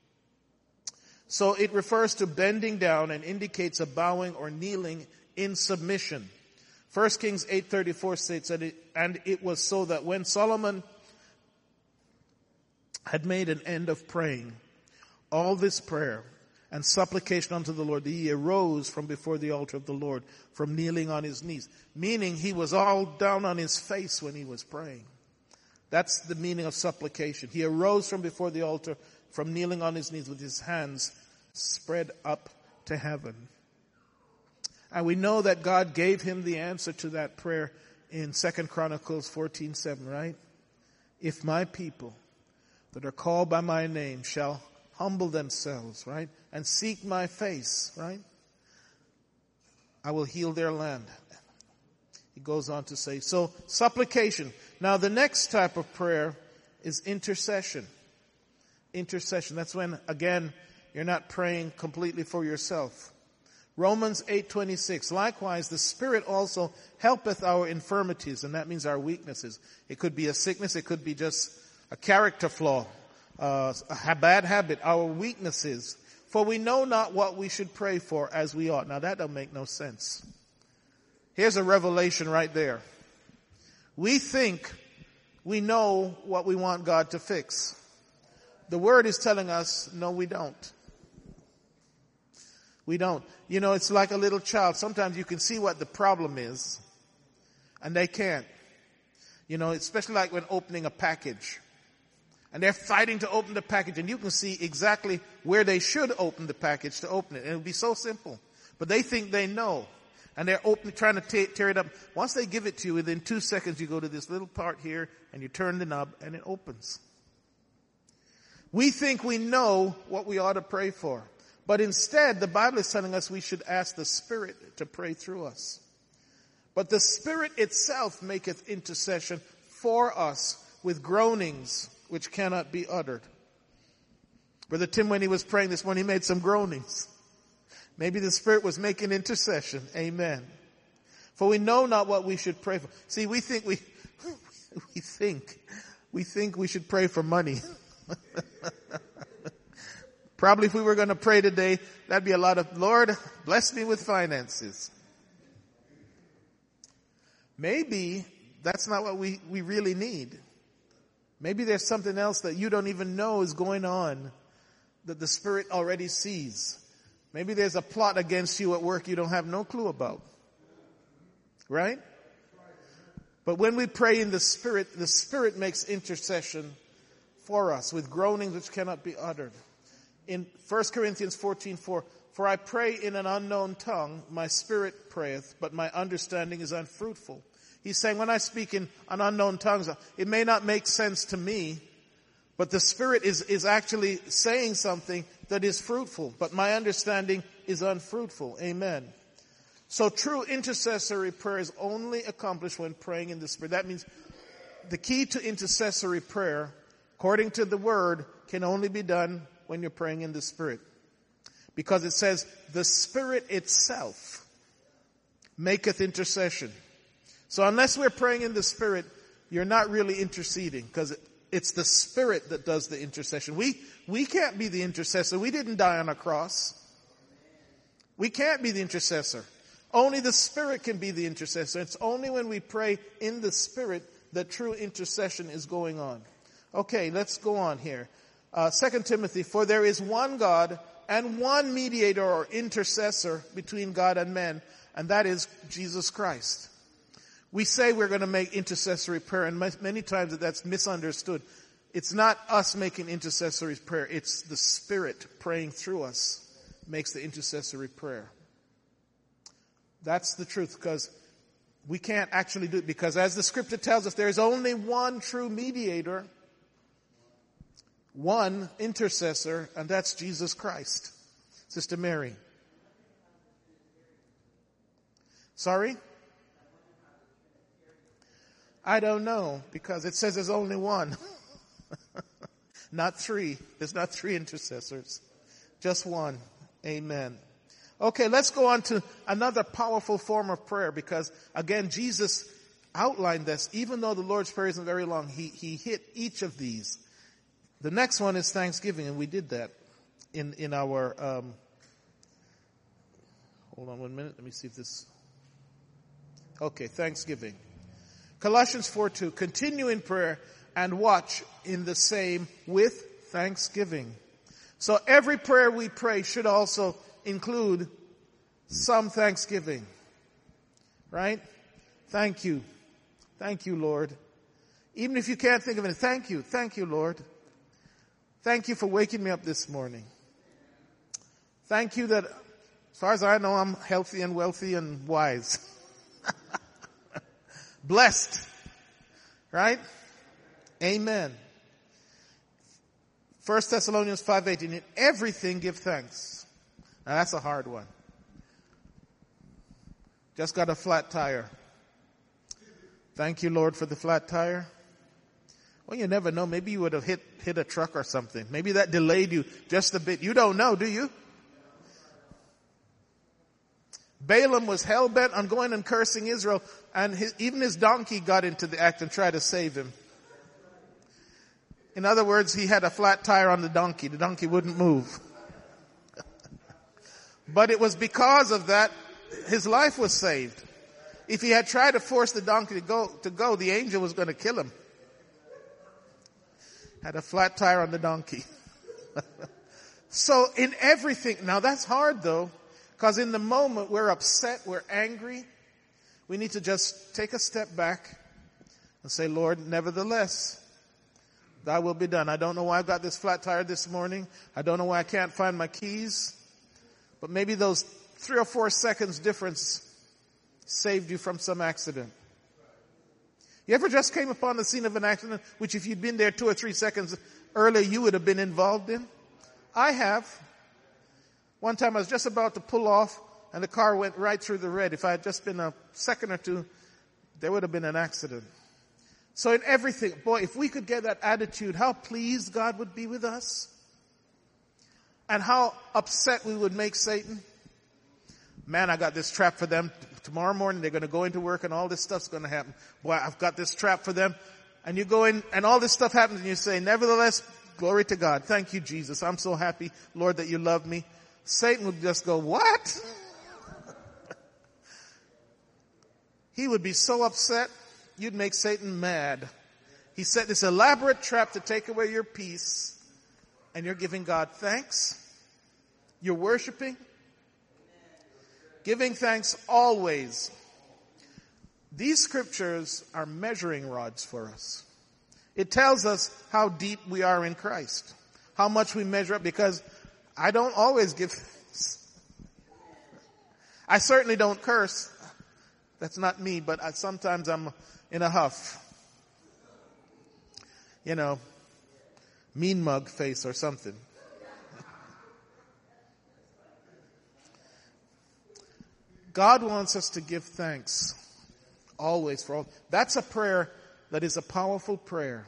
So it refers to bending down and indicates a bowing or kneeling in submission. First Kings eight thirty-four states that it, and it was so that when Solomon had made an end of praying, all this prayer, and supplication unto the Lord. He arose from before the altar of the Lord, from kneeling on his knees. Meaning he was all down on his face when he was praying. That's the meaning of supplication. He arose from before the altar, from kneeling on his knees with his hands spread up to heaven. And we know that God gave him the answer to that prayer in Second Chronicles fourteen seven, right? If my people that are called by my name shall humble themselves, right? And seek my face, right? I will heal their land. He goes on to say, so supplication. Now the next type of prayer is intercession. Intercession. That's when, again, you're not praying completely for yourself. Romans eight twenty-six. Likewise, the Spirit also helpeth our infirmities, and that means our weaknesses. It could be a sickness, it could be just a character flaw, uh, a bad habit, our weaknesses. For we know not what we should pray for as we ought. Now that don't make no sense. Here's a revelation right there. We think we know what we want God to fix. The Word is telling us, no, we don't. We don't. You know, it's like a little child. Sometimes you can see what the problem is, and they can't. You know, especially like when opening a package. And they're fighting to open the package, and you can see exactly where they should open the package to open it. And it'll be so simple. But they think they know. And they're open, trying to t- tear it up. Once they give it to you, within two seconds you go to this little part here, and you turn the knob, and it opens. We think we know what we ought to pray for. But instead, the Bible is telling us we should ask the Spirit to pray through us. But the Spirit itself maketh intercession for us with groanings which cannot be uttered. Brother Tim, when he was praying this morning, he made some groanings. Maybe the Spirit was making intercession. Amen. For we know not what we should pray for. See, we think we, we think, we think we should pray for money. Probably if we were going to pray today, that'd be a lot of, Lord, bless me with finances. Maybe that's not what we, we really need. Maybe there's something else that you don't even know is going on that the Spirit already sees. Maybe there's a plot against you at work you don't have no clue about. Right? But when we pray in the Spirit, the Spirit makes intercession for us with groanings which cannot be uttered. In First Corinthians fourteen four, for I pray in an unknown tongue, my spirit prayeth, but my understanding is unfruitful. He's saying when I speak in an unknown tongues, it may not make sense to me, but the Spirit is, is actually saying something that is fruitful, but my understanding is unfruitful. Amen. So true intercessory prayer is only accomplished when praying in the Spirit. That means the key to intercessory prayer, according to the Word, can only be done when you're praying in the Spirit. Because it says, the Spirit itself maketh intercession. So unless we're praying in the Spirit, you're not really interceding, because it's the Spirit that does the intercession. We, we can't be the intercessor. We didn't die on a cross. We can't be the intercessor. Only the Spirit can be the intercessor. It's only when we pray in the Spirit that true intercession is going on. Okay, let's go on here. Uh, Second Timothy, for there is one God and one mediator or intercessor between God and men, and that is Jesus Christ. We say we're going to make intercessory prayer, and many times that's misunderstood. It's not us making intercessory prayer. It's the Spirit praying through us makes the intercessory prayer. That's the truth, because we can't actually do it, because as the Scripture tells us, there is only one true mediator, one intercessor, and that's Jesus Christ. Sister Mary. Sorry? I don't know, because it says there's only one. Not three. There's not three intercessors. Just one. Amen. Okay, let's go on to another powerful form of prayer, because again, Jesus outlined this. Even though the Lord's Prayer isn't very long, he, he hit each of these. The next one is thanksgiving, and we did that in, in our, um, hold on one minute. Let me see if this, okay, thanksgiving. Colossians four two, continue in prayer and watch in the same with thanksgiving. So every prayer we pray should also include some thanksgiving. Right? Thank you. Thank you, Lord. Even if you can't think of it, thank you. Thank you, Lord. Thank you for waking me up this morning. Thank you that, as far as I know, I'm healthy and wealthy and wise. Blessed. Right? Amen. First Thessalonians five eighteen, in everything give thanks. Now that's a hard one. Just got a flat tire. Thank you, Lord, for the flat tire. Well, you never know. Maybe you would have hit, hit a truck or something. Maybe that delayed you just a bit. You don't know, do you? Balaam was hell-bent on going and cursing Israel, and his, even his donkey got into the act and tried to save him. In other words, he had a flat tire on the donkey. The donkey wouldn't move. But it was because of that his life was saved. If he had tried to force the donkey to go, to go, the angel was going to kill him. Had a flat tire on the donkey. So in everything, now that's hard though, because in the moment we're upset, we're angry. We need to just take a step back and say, Lord, nevertheless, thy will be done. I don't know why I've got this flat tire this morning. I don't know why I can't find my keys. But maybe those three or four seconds difference saved you from some accident. You ever just came upon the scene of an accident, which if you'd been there two or three seconds earlier, you would have been involved in? I have. One time I was just about to pull off, and the car went right through the red. If I had just been a second or two, there would have been an accident. So in everything, boy, if we could get that attitude, how pleased God would be with us. And how upset we would make Satan. Man, I got this trap for them. Tomorrow morning they're going to go into work and all this stuff's going to happen. Boy, I've got this trap for them. And you go in and all this stuff happens and you say, nevertheless, glory to God. Thank you, Jesus. I'm so happy, Lord, that you love me. Satan would just go, what? He would be so upset, you'd make Satan mad. He set this elaborate trap to take away your peace, and you're giving God thanks. You're worshiping. Giving thanks always. These scriptures are measuring rods for us. It tells us how deep we are in Christ. How much we measure up, because I don't always give thanks. I certainly don't curse. That's not me, but I, sometimes I'm in a huff. You know, mean mug face or something. God wants us to give thanks always for all. That's a prayer that is a powerful prayer.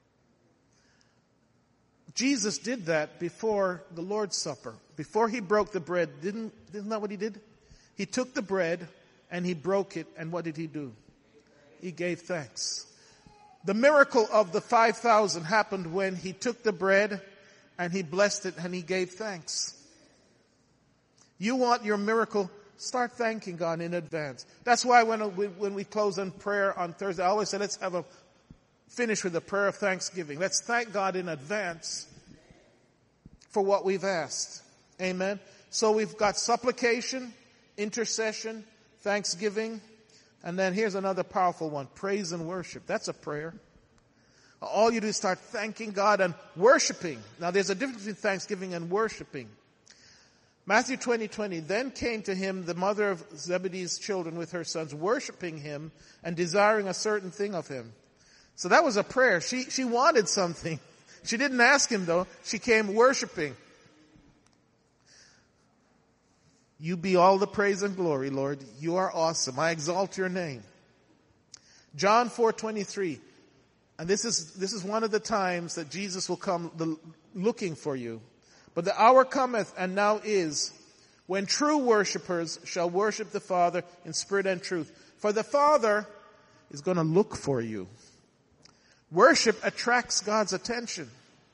Jesus did that before the Lord's Supper. Before he broke the bread, didn't, isn't that what he did? He took the bread and he broke it, and what did he do? He gave thanks. The miracle of the five thousand happened when he took the bread and he blessed it and he gave thanks. You want your miracle? Start thanking God in advance. That's why when we, when we close in prayer on Thursday, I always say, let's have a finish with a prayer of thanksgiving. Let's thank God in advance for what we've asked. Amen. So we've got supplication, intercession, thanksgiving, and then here's another powerful one, praise and worship. That's a prayer. All you do is start thanking God and worshiping. Now there's a difference between thanksgiving and worshiping. Matthew twenty twenty, then came to him the mother of Zebedee's children with her sons, worshiping him and desiring a certain thing of him. So that was a prayer. She, she wanted something. She didn't ask him though. She came worshiping. You be all the praise and glory, Lord. You are awesome. I exalt your name. John four twenty-three. And this is, this is one of the times that Jesus will come the, looking for you. But the hour cometh, and now is, when true worshipers shall worship the Father in spirit and truth. For the Father is going to look for you. Worship attracts God's attention.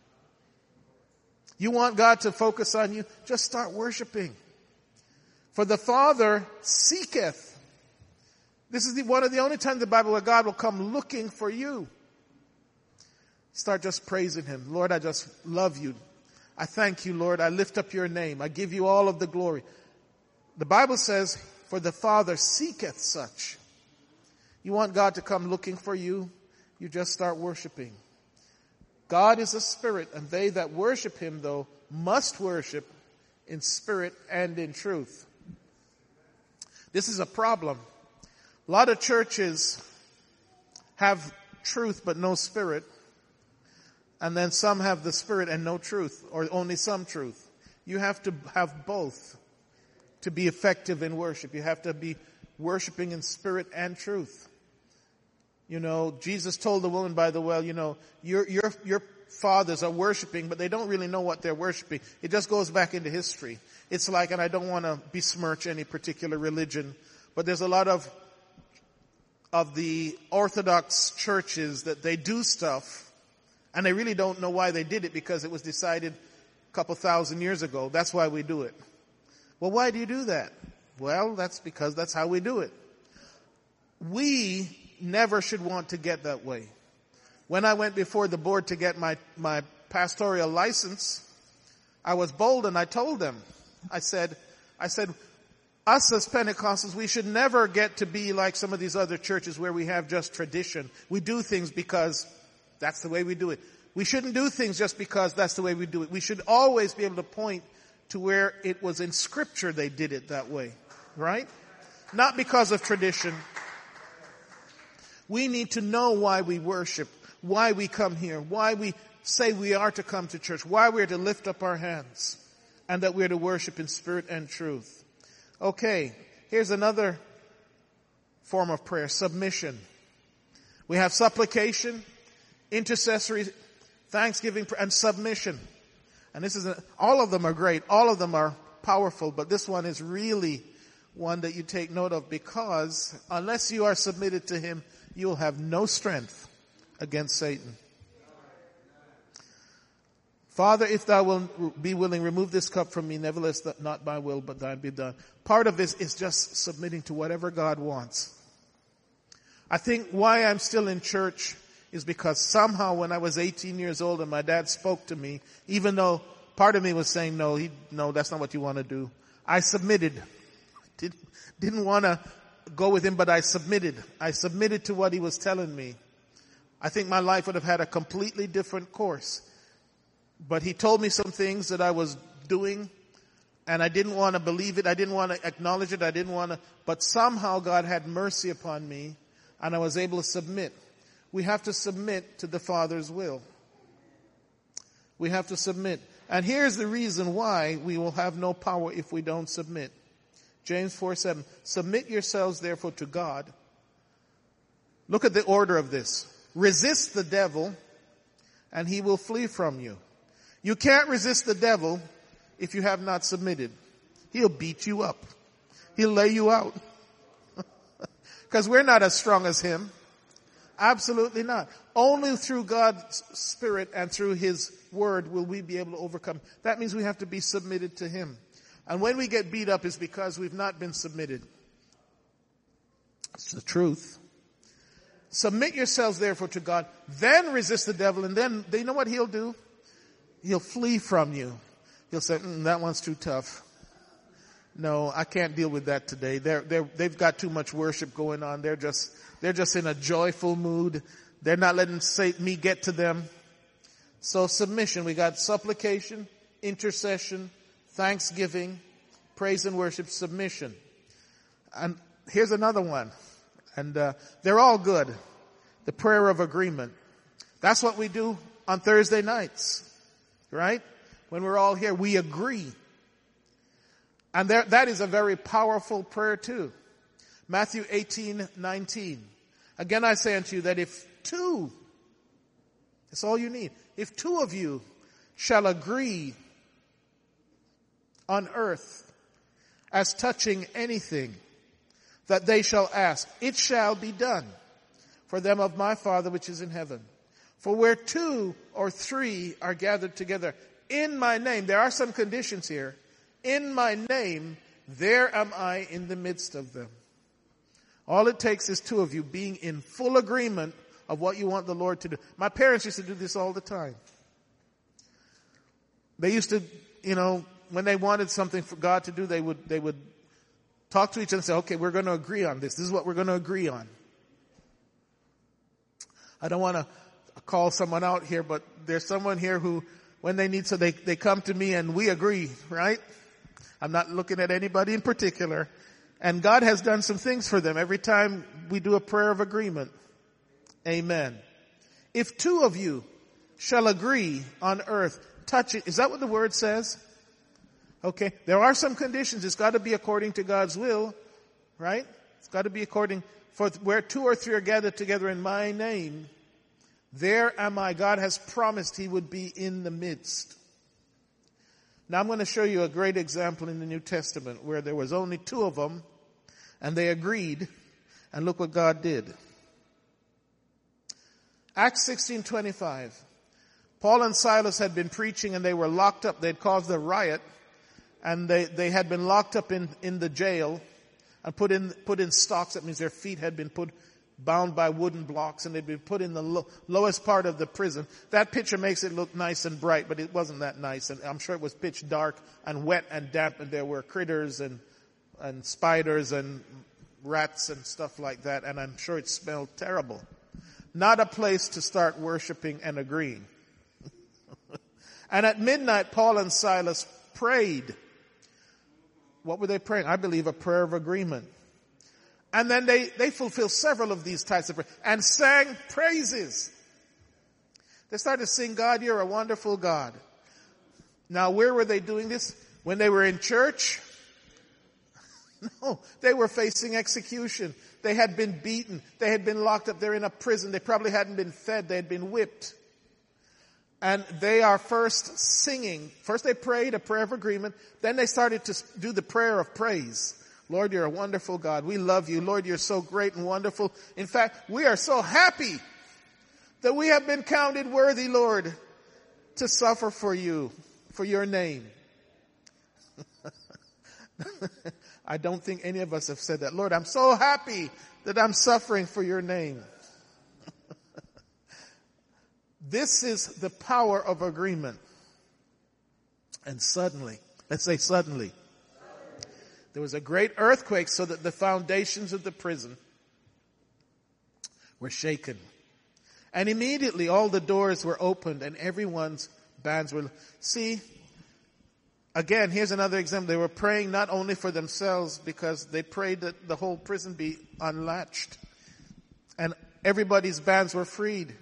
You want God to focus on you? Just start worshiping. For the Father seeketh. This is the, one of the only times in the Bible where God will come looking for you. Start just praising him. Lord, I just love you. I thank you, Lord. I lift up your name. I give you all of the glory. The Bible says, for the Father seeketh such. You want God to come looking for you? You just start worshiping. God is a spirit, and they that worship him, though, must worship in spirit and in truth. This is a problem. A lot of churches have truth but no spirit. And then some have the spirit and no truth, or only some truth. You have to have both to be effective in worship. You have to be worshiping in spirit and truth. You know, Jesus told the woman by the well, you know, your, your, your fathers are worshiping, but they don't really know what they're worshiping. It just goes back into history. It's like, and I don't want to besmirch any particular religion, but there's a lot of, of the Orthodox churches that they do stuff, and they really don't know why they did it, because it was decided a couple thousand years ago. That's why we do it. Well, why do you do that? Well, that's because that's how we do it. We never should want to get that way. When I went before the board to get my, my pastoral license, I was bold and I told them, I said, I said, us as Pentecostals, we should never get to be like some of these other churches where we have just tradition. We do things because that's the way we do it. We shouldn't do things just because that's the way we do it. We should always be able to point to where it was in Scripture they did it that way. Right? Not because of tradition. We need to know why we worship, why we come here, why we say we are to come to church, why we're to lift up our hands, and that we're to worship in spirit and truth. Okay, here's another form of prayer, submission. We have supplication, intercessory, thanksgiving, and submission. And this is, a, all of them are great. All of them are powerful, but this one is really one that you take note of, because unless you are submitted to him, you will have no strength against Satan. Father, if thou wilt be willing, remove this cup from me. Nevertheless, not my will, but thine be done. Part of this is just submitting to whatever God wants. I think why I'm still in church is because somehow when I was eighteen years old and my dad spoke to me, even though part of me was saying, no, he, no, that's not what you want to do, I submitted. Did, didn't want to go with him, but I submitted. I submitted to what he was telling me. I think my life would have had a completely different course. But he told me some things that I was doing, and I didn't want to believe it. I didn't want to acknowledge it. I didn't want to, but somehow God had mercy upon me, and I was able to submit. We have to submit to the Father's will. We have to submit. And here's the reason why we will have no power if we don't submit. James four seven. Submit yourselves therefore to God. Look at the order of this. Resist the devil, and he will flee from you. You can't resist the devil if you have not submitted. He'll beat you up. He'll lay you out. Because we're not as strong as him. Absolutely not. Only through God's Spirit and through his word will we be able to overcome. That means we have to be submitted to him. And when we get beat up, it's because we've not been submitted. It's the truth. Submit yourselves therefore to God, then resist the devil, and then, you know what he'll do? He'll flee from you. He'll say, mm, that one's too tough. No, I can't deal with that today. They're, they're, they've got too much worship going on. They're just, they're just in a joyful mood. They're not letting Satan, me get to them. So submission, we got supplication, intercession, thanksgiving, praise and worship, submission. And here's another one. And uh, they're all good. The prayer of agreement. That's what we do on Thursday nights. Right? When we're all here, we agree. And there, that is a very powerful prayer too. Matthew eighteen nineteen. Again I say unto you that if two, that's all you need. If two of you shall agree on earth as touching anything that they shall ask, it shall be done for them of my Father which is in heaven. For where two or three are gathered together in my name, there are some conditions here. In my name, there am I in the midst of them. All it takes is two of you being in full agreement of what you want the Lord to do. My parents used to do this all the time. They used to, you know, when they wanted something for God to do, they would, they would talk to each other and say, okay, we're going to agree on this. This is what we're going to agree on. I don't want to call someone out here, but there's someone here who, when they need so they, they come to me and we agree, right? I'm not looking at anybody in particular. And God has done some things for them every time we do a prayer of agreement. Amen. If two of you shall agree on earth, touch it. Is that what the word says? Okay. There are some conditions. It's got to be according to God's will, right? It's got to be according, for where two or three are gathered together in my name, there am I. God has promised he would be in the midst. Now I'm going to show you a great example in the New Testament where there was only two of them and they agreed, and look what God did. Acts sixteen twenty-five. Paul and Silas had been preaching and they were locked up. They had caused a riot and they, they had been locked up in, in the jail and put in, put in stocks. That means their feet had been put, bound by wooden blocks, and they'd been put in the lo- lowest part of the prison. That picture makes it look nice and bright, but it wasn't that nice. And I'm sure it was pitch dark and wet and damp, and there were critters and, and spiders and rats and stuff like that. And I'm sure it smelled terrible. Not a place to start worshiping and agreeing. And at midnight, Paul and Silas prayed. What were they praying? I believe a prayer of agreement. And then they, they fulfilled several of these types of prayers and sang praises. They started to sing, God, you're a wonderful God. Now, where were they doing this? When they were in church? No, they were facing execution. They had been beaten. They had been locked up. They're in a prison. They probably hadn't been fed. They had been whipped. And they are first singing. First they prayed a prayer of agreement. Then they started to do the prayer of praise. Lord, you're a wonderful God. We love you. Lord, you're so great and wonderful. In fact, we are so happy that we have been counted worthy, Lord, to suffer for you, for your name. I don't think any of us have said that. Lord, I'm so happy that I'm suffering for your name. This is the power of agreement. And suddenly, let's say suddenly, there was a great earthquake so that the foundations of the prison were shaken. And immediately all the doors were opened and everyone's bands were... See, again, here's another example. They were praying not only for themselves, because they prayed that the whole prison be unlatched. And everybody's bands were freed.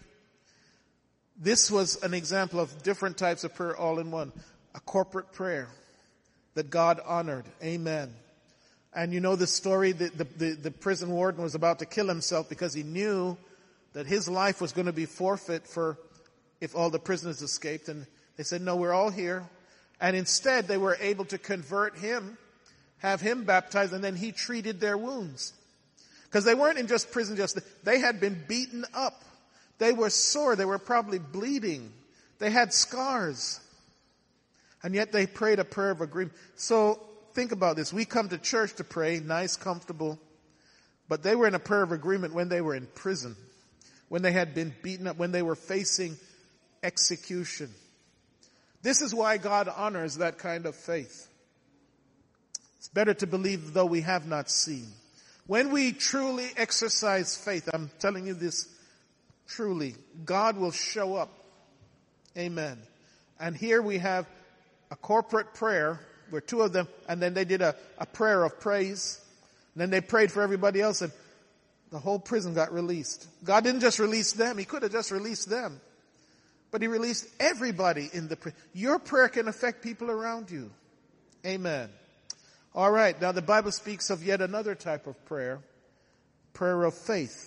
This was an example of different types of prayer all in one. A corporate prayer that God honored. Amen. And you know the story, the, the, the, the prison warden was about to kill himself because he knew that his life was going to be forfeit for if all the prisoners escaped. And they said, no, we're all here. And instead they were able to convert him, have him baptized, and then he treated their wounds. Because they weren't in just prison, just they had been beaten up. They were sore. They were probably bleeding. They had scars. And yet they prayed a prayer of agreement. So think about this. We come to church to pray, nice, comfortable. But they were in a prayer of agreement when they were in prison, when they had been beaten up, when they were facing execution. This is why God honors that kind of faith. It's better to believe though we have not seen. When we truly exercise faith, I'm telling you this truly, God will show up. Amen. And here we have a corporate prayer where two of them, and then they did a, a prayer of praise. And then they prayed for everybody else, and the whole prison got released. God didn't just release them. He could have just released them. But he released everybody in the prayer. Your prayer can affect people around you. Amen. All right. Now the Bible speaks of yet another type of prayer. Prayer of faith.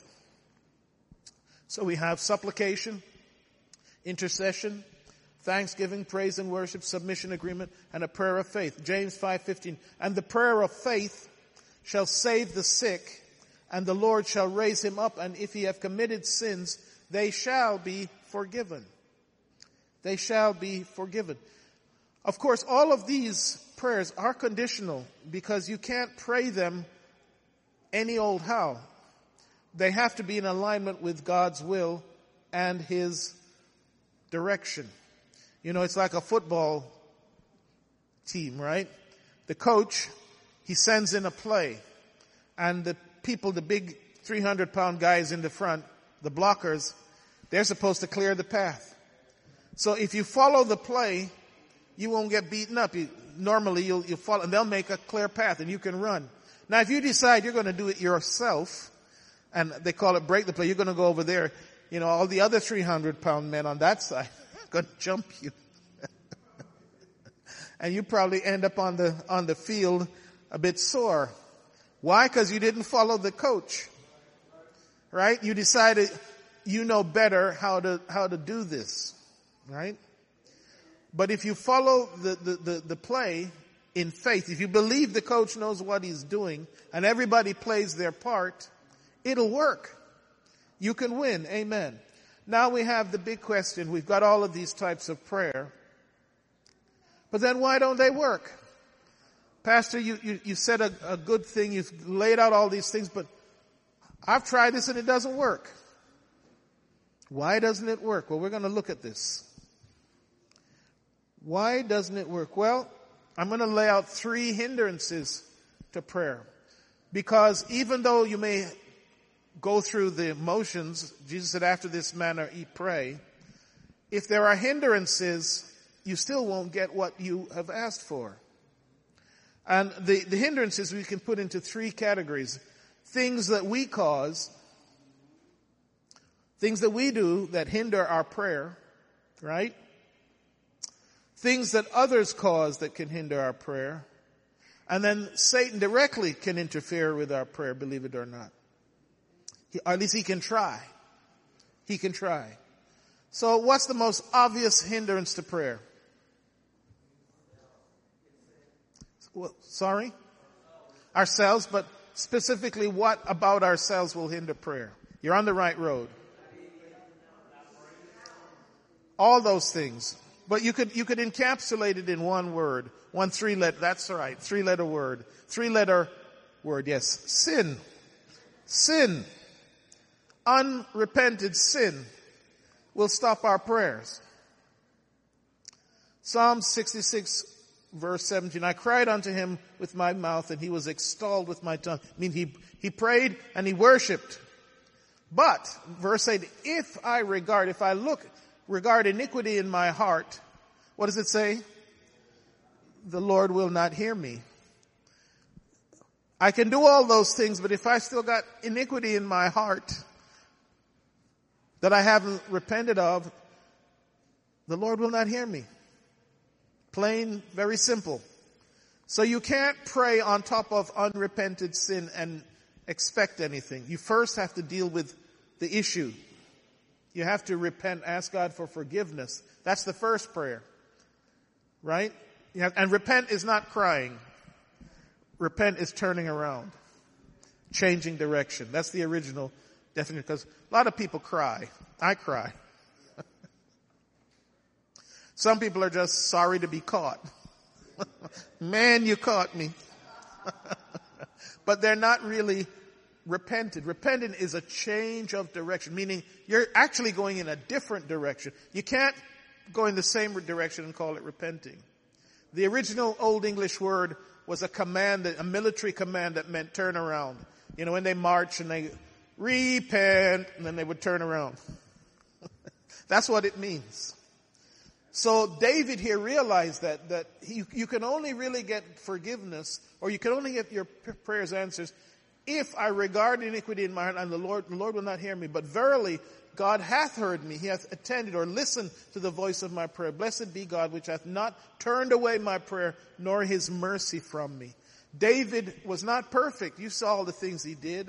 So we have supplication, intercession, thanksgiving, praise and worship, submission, agreement, and a prayer of faith. James five fifteen. And the prayer of faith shall save the sick, and the Lord shall raise him up, and if he have committed sins, they shall be forgiven. They shall be forgiven. Of course, all of these prayers are conditional because you can't pray them any old how. They have to be in alignment with God's will and his direction. You know, it's like a football team, right? The coach, he sends in a play. And the people, the big three hundred pound guys in the front, the blockers, they're supposed to clear the path. So if you follow the play, you won't get beaten up. You, normally you'll, you'll follow, and they'll make a clear path and you can run. Now if you decide you're going to do it yourself, and they call it break the play, you're going to go over there, you know, all the other three hundred pound men on that side are going to jump you. And you probably end up on the, on the field a bit sore. Why? Because you didn't follow the coach. Right? You decided you know better how to, how to do this. Right? But if you follow the, the, the, the play in faith, if you believe the coach knows what he's doing and everybody plays their part, it'll work. You can win. Amen. Now we have the big question. We've got all of these types of prayer. But then why don't they work? Pastor, you, you, you said a, a good thing. You've laid out all these things, but I've tried this and it doesn't work. Why doesn't it work? Well, we're going to look at this. Why doesn't it work? Well, I'm going to lay out three hindrances to prayer. Because even though you may go through the motions, Jesus said, after this manner, ye pray. If there are hindrances, you still won't get what you have asked for. And the, the hindrances we can put into three categories. Things that we cause, things that we do that hinder our prayer, right? Things that others cause that can hinder our prayer. And then Satan directly can interfere with our prayer, believe it or not. He, or at least he can try. He can try. So what's the most obvious hindrance to prayer? Well, sorry? Ourselves, but specifically what about ourselves will hinder prayer? You're on the right road. All those things. But you could, you could encapsulate it in one word. One three letter, that's right, three letter word. Three letter word, yes. Sin. Sin. Unrepented sin will stop our prayers. Psalm sixty-six verse seventeen, I cried unto him with my mouth and he was extolled with my tongue. I mean, he, he prayed and he worshiped. But, verse eight, if I regard, if I look, regard iniquity in my heart, what does it say? The Lord will not hear me. I can do all those things, but if I still got iniquity in my heart that I haven't repented of, the Lord will not hear me. Plain, very simple. So you can't pray on top of unrepented sin and expect anything. You first have to deal with the issue. You have to repent, ask God for forgiveness. That's the first prayer. Right? You have, and repent is not crying. Repent is turning around. Changing direction. That's the original definition. Because a lot of people cry. I cry. Some people are just sorry to be caught. Man, you caught me. But they're not really repented. Repentant is a change of direction, meaning you're actually going in a different direction. You can't go in the same direction and call it repenting. The original Old English word was a command, a military command that meant turn around. You know, when they march and they repent, and then they would turn around. That's what it means. So David here realized that, that he, you can only really get forgiveness, or you can only get your prayers answers, if I regard iniquity in my heart, and the Lord, the Lord will not hear me. But verily, God hath heard me. He hath attended or listened to the voice of my prayer. Blessed be God, which hath not turned away my prayer, nor his mercy from me. David was not perfect. You saw all the things he did.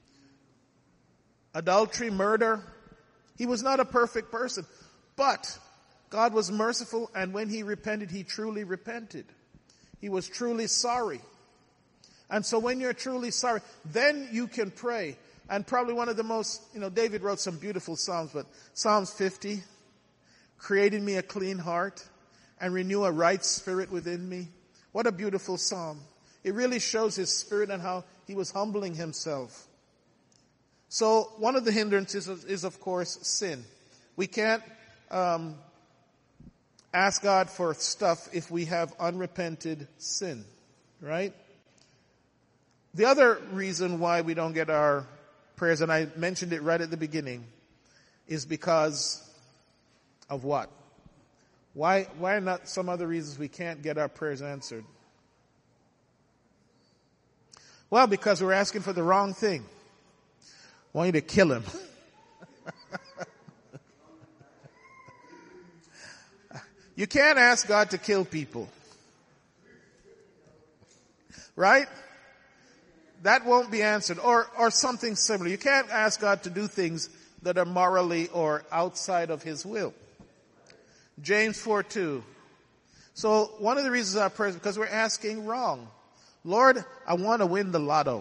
Adultery, murder. He was not a perfect person. But God was merciful, and when he repented, he truly repented. He was truly sorry. And so when you're truly sorry, then you can pray. And probably one of the most, you know, David wrote some beautiful Psalms, but Psalms fifty, create in me a clean heart and renew a right spirit within me. What a beautiful Psalm. It really shows his spirit and how he was humbling himself. So one of the hindrances is, is of course, sin. We can't, um, ask God for stuff if we have unrepented sin, right? The other reason why we don't get our prayers, and I mentioned it right at the beginning, is because of what? Why, why are not some other reasons we can't get our prayers answered? Well, because we're asking for the wrong thing. I want you to kill him. You can't ask God to kill people. Right? That won't be answered. Or, or something similar. You can't ask God to do things that are morally or outside of His will. James four two. So one of the reasons our prayers, because we're asking wrong. Lord, I want to win the lotto.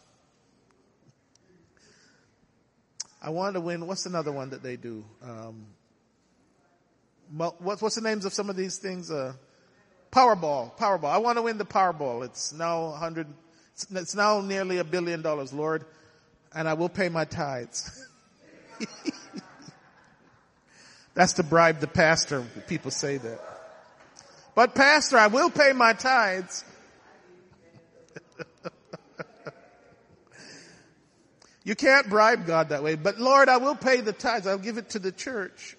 I want to win, what's another one that they do? Um, what's, what's the names of some of these things? Uh, Powerball, Powerball. I want to win the Powerball. It's now a hundred, it's, it's now nearly a billion dollars, Lord, and I will pay my tithes. That's to bribe the pastor. People say that. But pastor, I will pay my tithes. You can't bribe God that way. But Lord, I will pay the tithes. I'll give it to the church.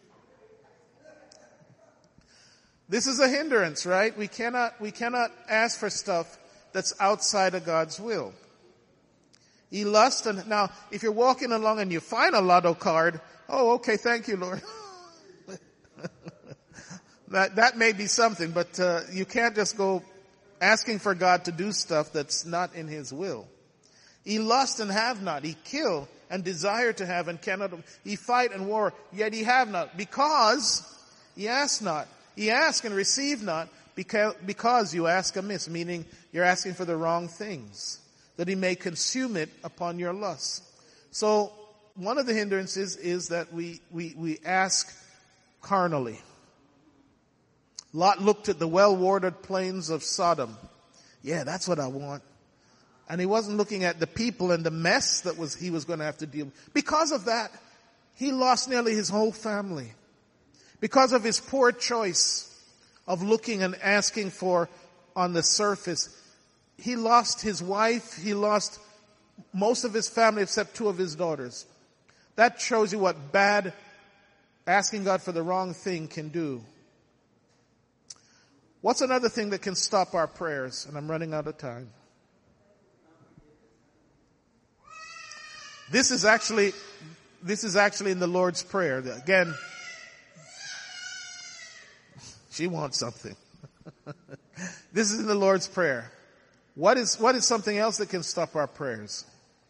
This is a hindrance, right? We cannot, we cannot ask for stuff that's outside of God's will. Ye lust, and now, if you're walking along and you find a lotto card, oh, okay, thank you, Lord. that, that may be something, but, uh, you can't just go asking for God to do stuff that's not in His will. Ye lust and have not. Ye kill and desire to have and cannot. Ye fight and war, yet ye have not. Because ye ask not. Ye ask and receive not, because, because you ask amiss, meaning you're asking for the wrong things, that He may consume it upon your lust. So, one of the hindrances is that we, we, we ask carnally. Lot looked at the well-watered plains of Sodom. Yeah, that's what I want. And he wasn't looking at the people and the mess that was he was going to have to deal with. Because of that, he lost nearly his whole family. Because of his poor choice of looking and asking for on the surface, he lost his wife, he lost most of his family except two of his daughters. That shows you what bad asking God for the wrong thing can do. What's another thing that can stop our prayers? And I'm running out of time. This is actually, this is actually in the Lord's Prayer. Again, she wants something. This is in the Lord's Prayer. What is, what is something else that can stop our prayers?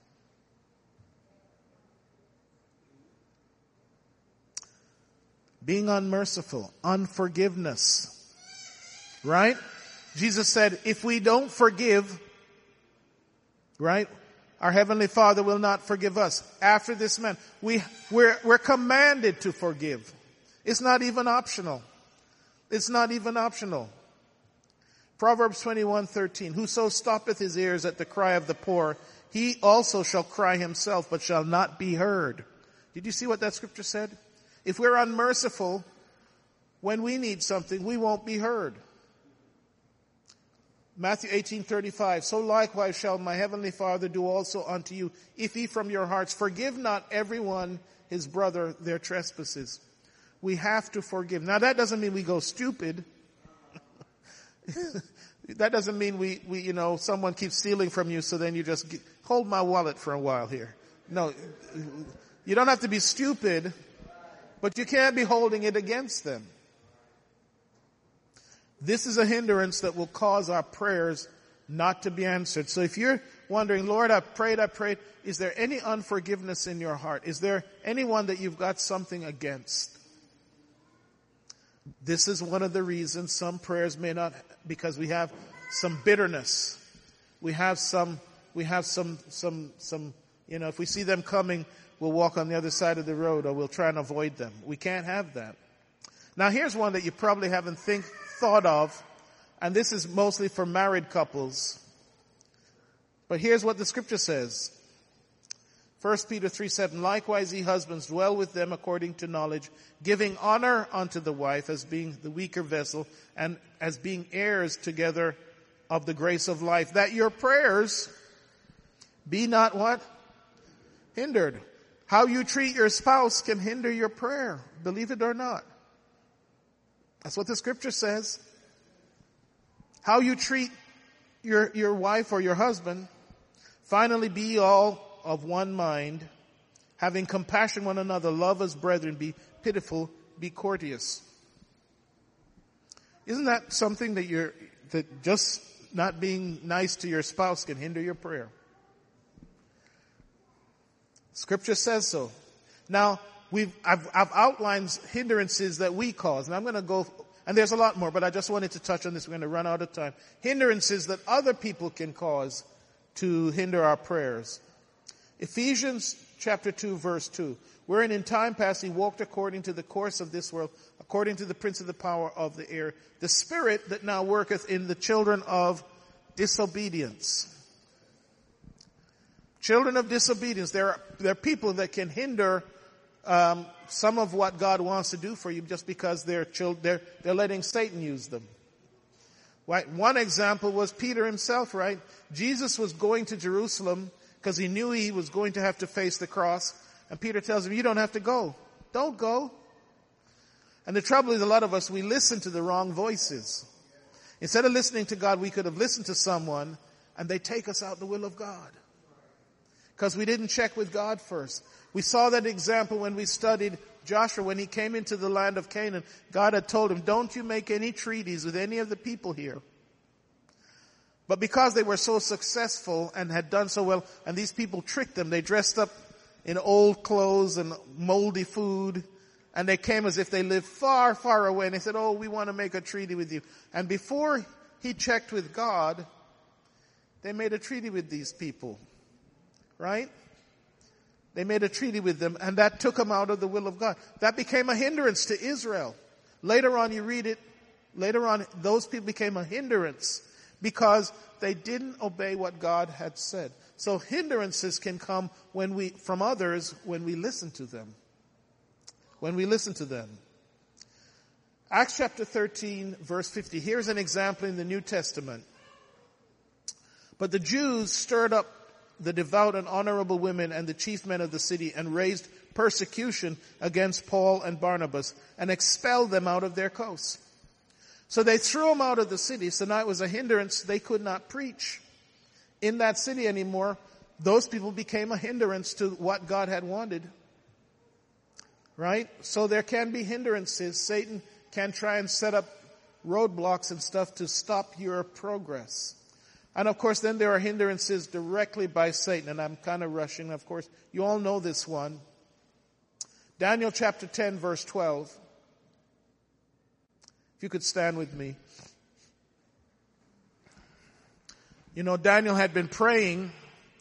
Being unmerciful, unforgiveness. Right? Jesus said, if we don't forgive, right, our Heavenly Father will not forgive us. After this man, we, we're, we're commanded to forgive. It's not even optional. It's not even optional. Proverbs twenty-one thirteen, whoso stoppeth his ears at the cry of the poor, he also shall cry himself, but shall not be heard. Did you see what that scripture said? If we're unmerciful, when we need something, we won't be heard. Matthew eighteen thirty-five, so likewise shall my heavenly Father do also unto you, if ye from your hearts forgive not everyone his brother their trespasses. We have to forgive. Now that doesn't mean we go stupid. That doesn't mean we, we, you know, someone keeps stealing from you, so then you just get, hold my wallet for a while here. No, you don't have to be stupid, but you can't be holding it against them. This is a hindrance that will cause our prayers not to be answered. So if you're wondering, Lord, I prayed, I prayed, is there any unforgiveness in your heart? Is there anyone that you've got something against? This is one of the reasons some prayers may not, because we have some bitterness. We have some, we have some, some, some, you know, if we see them coming, we'll walk on the other side of the road or we'll try and avoid them. We can't have that. Now here's one that you probably haven't think, thought of, and this is mostly for married couples. But here's what the scripture says. First Peter three seven, likewise ye husbands dwell with them according to knowledge, giving honor unto the wife as being the weaker vessel and as being heirs together of the grace of life, that your prayers be not what? Hindered. How you treat your spouse can hinder your prayer, believe it or not. That's what the scripture says. How you treat your, your wife or your husband. Finally be all of one mind, having compassion one another, love as brethren, be pitiful, be courteous. Isn't that something that you're, that just not being nice to your spouse can hinder your prayer? Scripture says so. Now, we've, I've, I've outlined hindrances that we cause, and I'm going to go, and there's a lot more, but I just wanted to touch on this. We're going to run out of time. Hindrances that other people can cause to hinder our prayers. Ephesians chapter two, verse two. Wherein in time past he walked according to the course of this world, according to the prince of the power of the air, the spirit that now worketh in the children of disobedience. Children of disobedience. There are, there are people that can hinder um, some of what God wants to do for you just because they're children, they're, they're letting Satan use them. Right? One example was Peter himself, right? Jesus was going to Jerusalem because he knew he was going to have to face the cross. And Peter tells him, you don't have to go. Don't go. And the trouble is, a lot of us, we listen to the wrong voices. Instead of listening to God, we could have listened to someone and they take us out the will of God. Because we didn't check with God first. We saw that example when we studied Joshua. When he came into the land of Canaan, God had told him, don't you make any treaties with any of the people here. But because they were so successful and had done so well, and these people tricked them, they dressed up in old clothes and moldy food, and they came as if they lived far, far away, and they said, oh, we want to make a treaty with you. And before he checked with God, they made a treaty with these people. Right? They made a treaty with them, and that took them out of the will of God. That became a hindrance to Israel. Later on, you read it, later on, those people became a hindrance because they didn't obey what God had said. So hindrances can come when we, from others when we listen to them. When we listen to them. Acts chapter thirteen, verse fifty. Here's an example in the New Testament. But the Jews stirred up the devout and honorable women and the chief men of the city and raised persecution against Paul and Barnabas and expelled them out of their coasts. So they threw them out of the city. So now it was a hindrance. They could not preach in that city anymore. Those people became a hindrance to what God had wanted. Right? So there can be hindrances. Satan can try and set up roadblocks and stuff to stop your progress. And of course, then there are hindrances directly by Satan. And I'm kind of rushing. Of course, you all know this one. Daniel chapter ten, verse twelve. If you could stand with me. You know, Daniel had been praying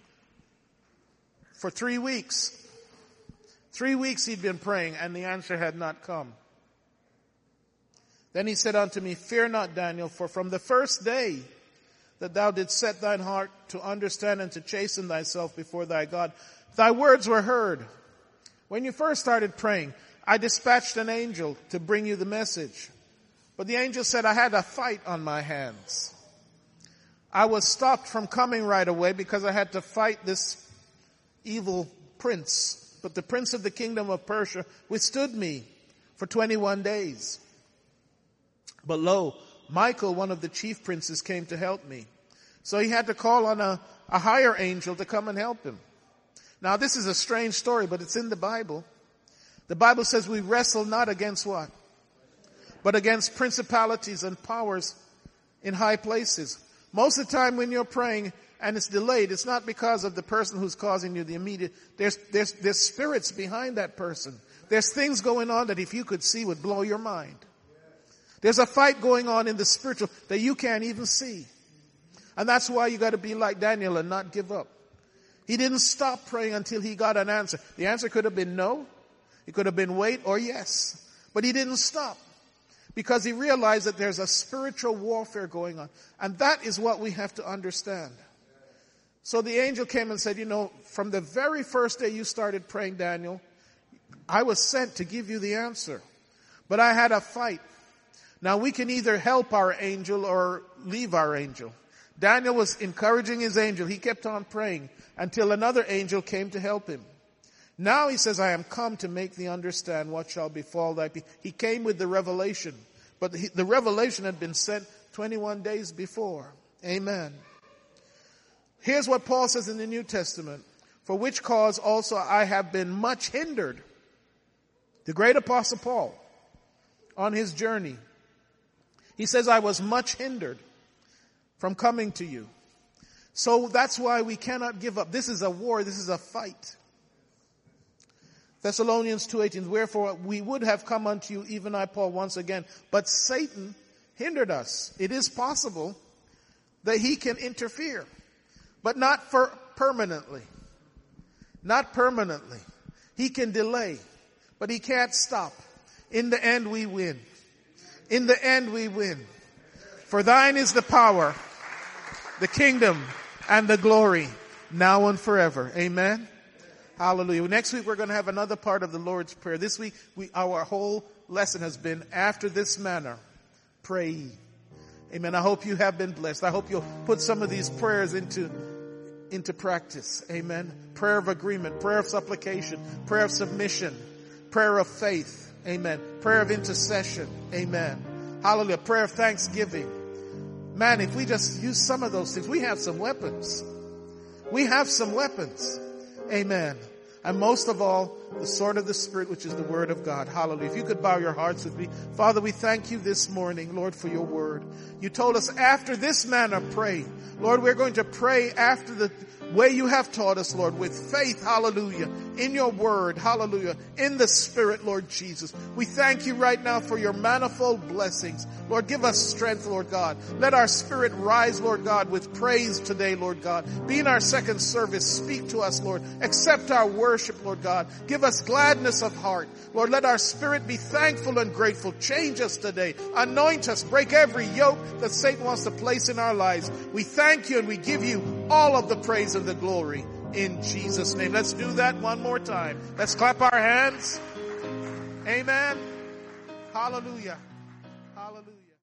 for three weeks. Three weeks he'd been praying, and the answer had not come. Then he said unto me, fear not, Daniel, for from the first day that thou didst set thine heart to understand and to chasten thyself before thy God, thy words were heard. When you first started praying, I dispatched an angel to bring you the message. But the angel said, I had a fight on my hands. I was stopped from coming right away because I had to fight this evil prince. But the prince of the kingdom of Persia withstood me for twenty-one days. But lo, Michael, one of the chief princes, came to help me. So he had to call on a, a higher angel to come and help him. Now this is a strange story, but it's in the Bible. The Bible says we wrestle not against what? But against principalities and powers in high places. Most of the time when you're praying and it's delayed, it's not because of the person who's causing you the immediate. There's, there's, there's spirits behind that person. There's things going on that if you could see would blow your mind. There's a fight going on in the spiritual that you can't even see. And that's why you got to be like Daniel and not give up. He didn't stop praying until he got an answer. The answer could have been no. It could have been wait or yes. But he didn't stop because he realized that there's a spiritual warfare going on. And that is what we have to understand. So the angel came and said, you know, from the very first day you started praying, Daniel, I was sent to give you the answer. But I had a fight. Now we can either help our angel or leave our angel. Daniel was encouraging his angel. He kept on praying until another angel came to help him. Now he says, I am come to make thee understand what shall befall thy people. He came with the revelation, but the, the revelation had been sent twenty-one days before. Amen. Here's what Paul says in the New Testament. For which cause also I have been much hindered. The great apostle Paul, on his journey, he says, I was much hindered from coming to you. So that's why we cannot give up. This is a war. This is a fight. Thessalonians two eighteen, wherefore we would have come unto you, even I, Paul, once again. But Satan hindered us. It is possible that he can interfere, but not for permanently. Not permanently. He can delay, but he can't stop. In the end, we win. In the end, we win. For thine is the power, the kingdom, and the glory, now and forever. Amen. Hallelujah. Next week we're going to have another part of the Lord's Prayer. This week we, our whole lesson has been after this manner, pray ye. Amen. I hope you have been blessed. I hope you'll put some of these prayers into, into practice. Amen. Prayer of agreement, prayer of supplication, prayer of submission, prayer of faith. Amen. Prayer of intercession. Amen. Hallelujah. Prayer of thanksgiving. Man, if we just use some of those things, we have some weapons. We have some weapons. Amen. And most of all, the sword of the Spirit, which is the word of God. Hallelujah. If you could bow your hearts with me. Father, we thank you this morning, Lord, for your word. You told us after this manner, pray. Lord, we're going to pray after the way you have taught us, Lord, with faith, hallelujah, in your word, hallelujah, in the Spirit, Lord Jesus. We thank you right now for your manifold blessings. Lord, give us strength, Lord God. Let our spirit rise, Lord God, with praise today, Lord God. Be in our second service. Speak to us, Lord. Accept our worship, Lord God. Give us gladness of heart. Lord, let our spirit be thankful and grateful. Change us today. Anoint us. Break every yoke that Satan wants to place in our lives. We thank you and we give you all of the praise and the glory in Jesus' name. Let's do that one more time. Let's clap our hands. Amen. Hallelujah. Hallelujah.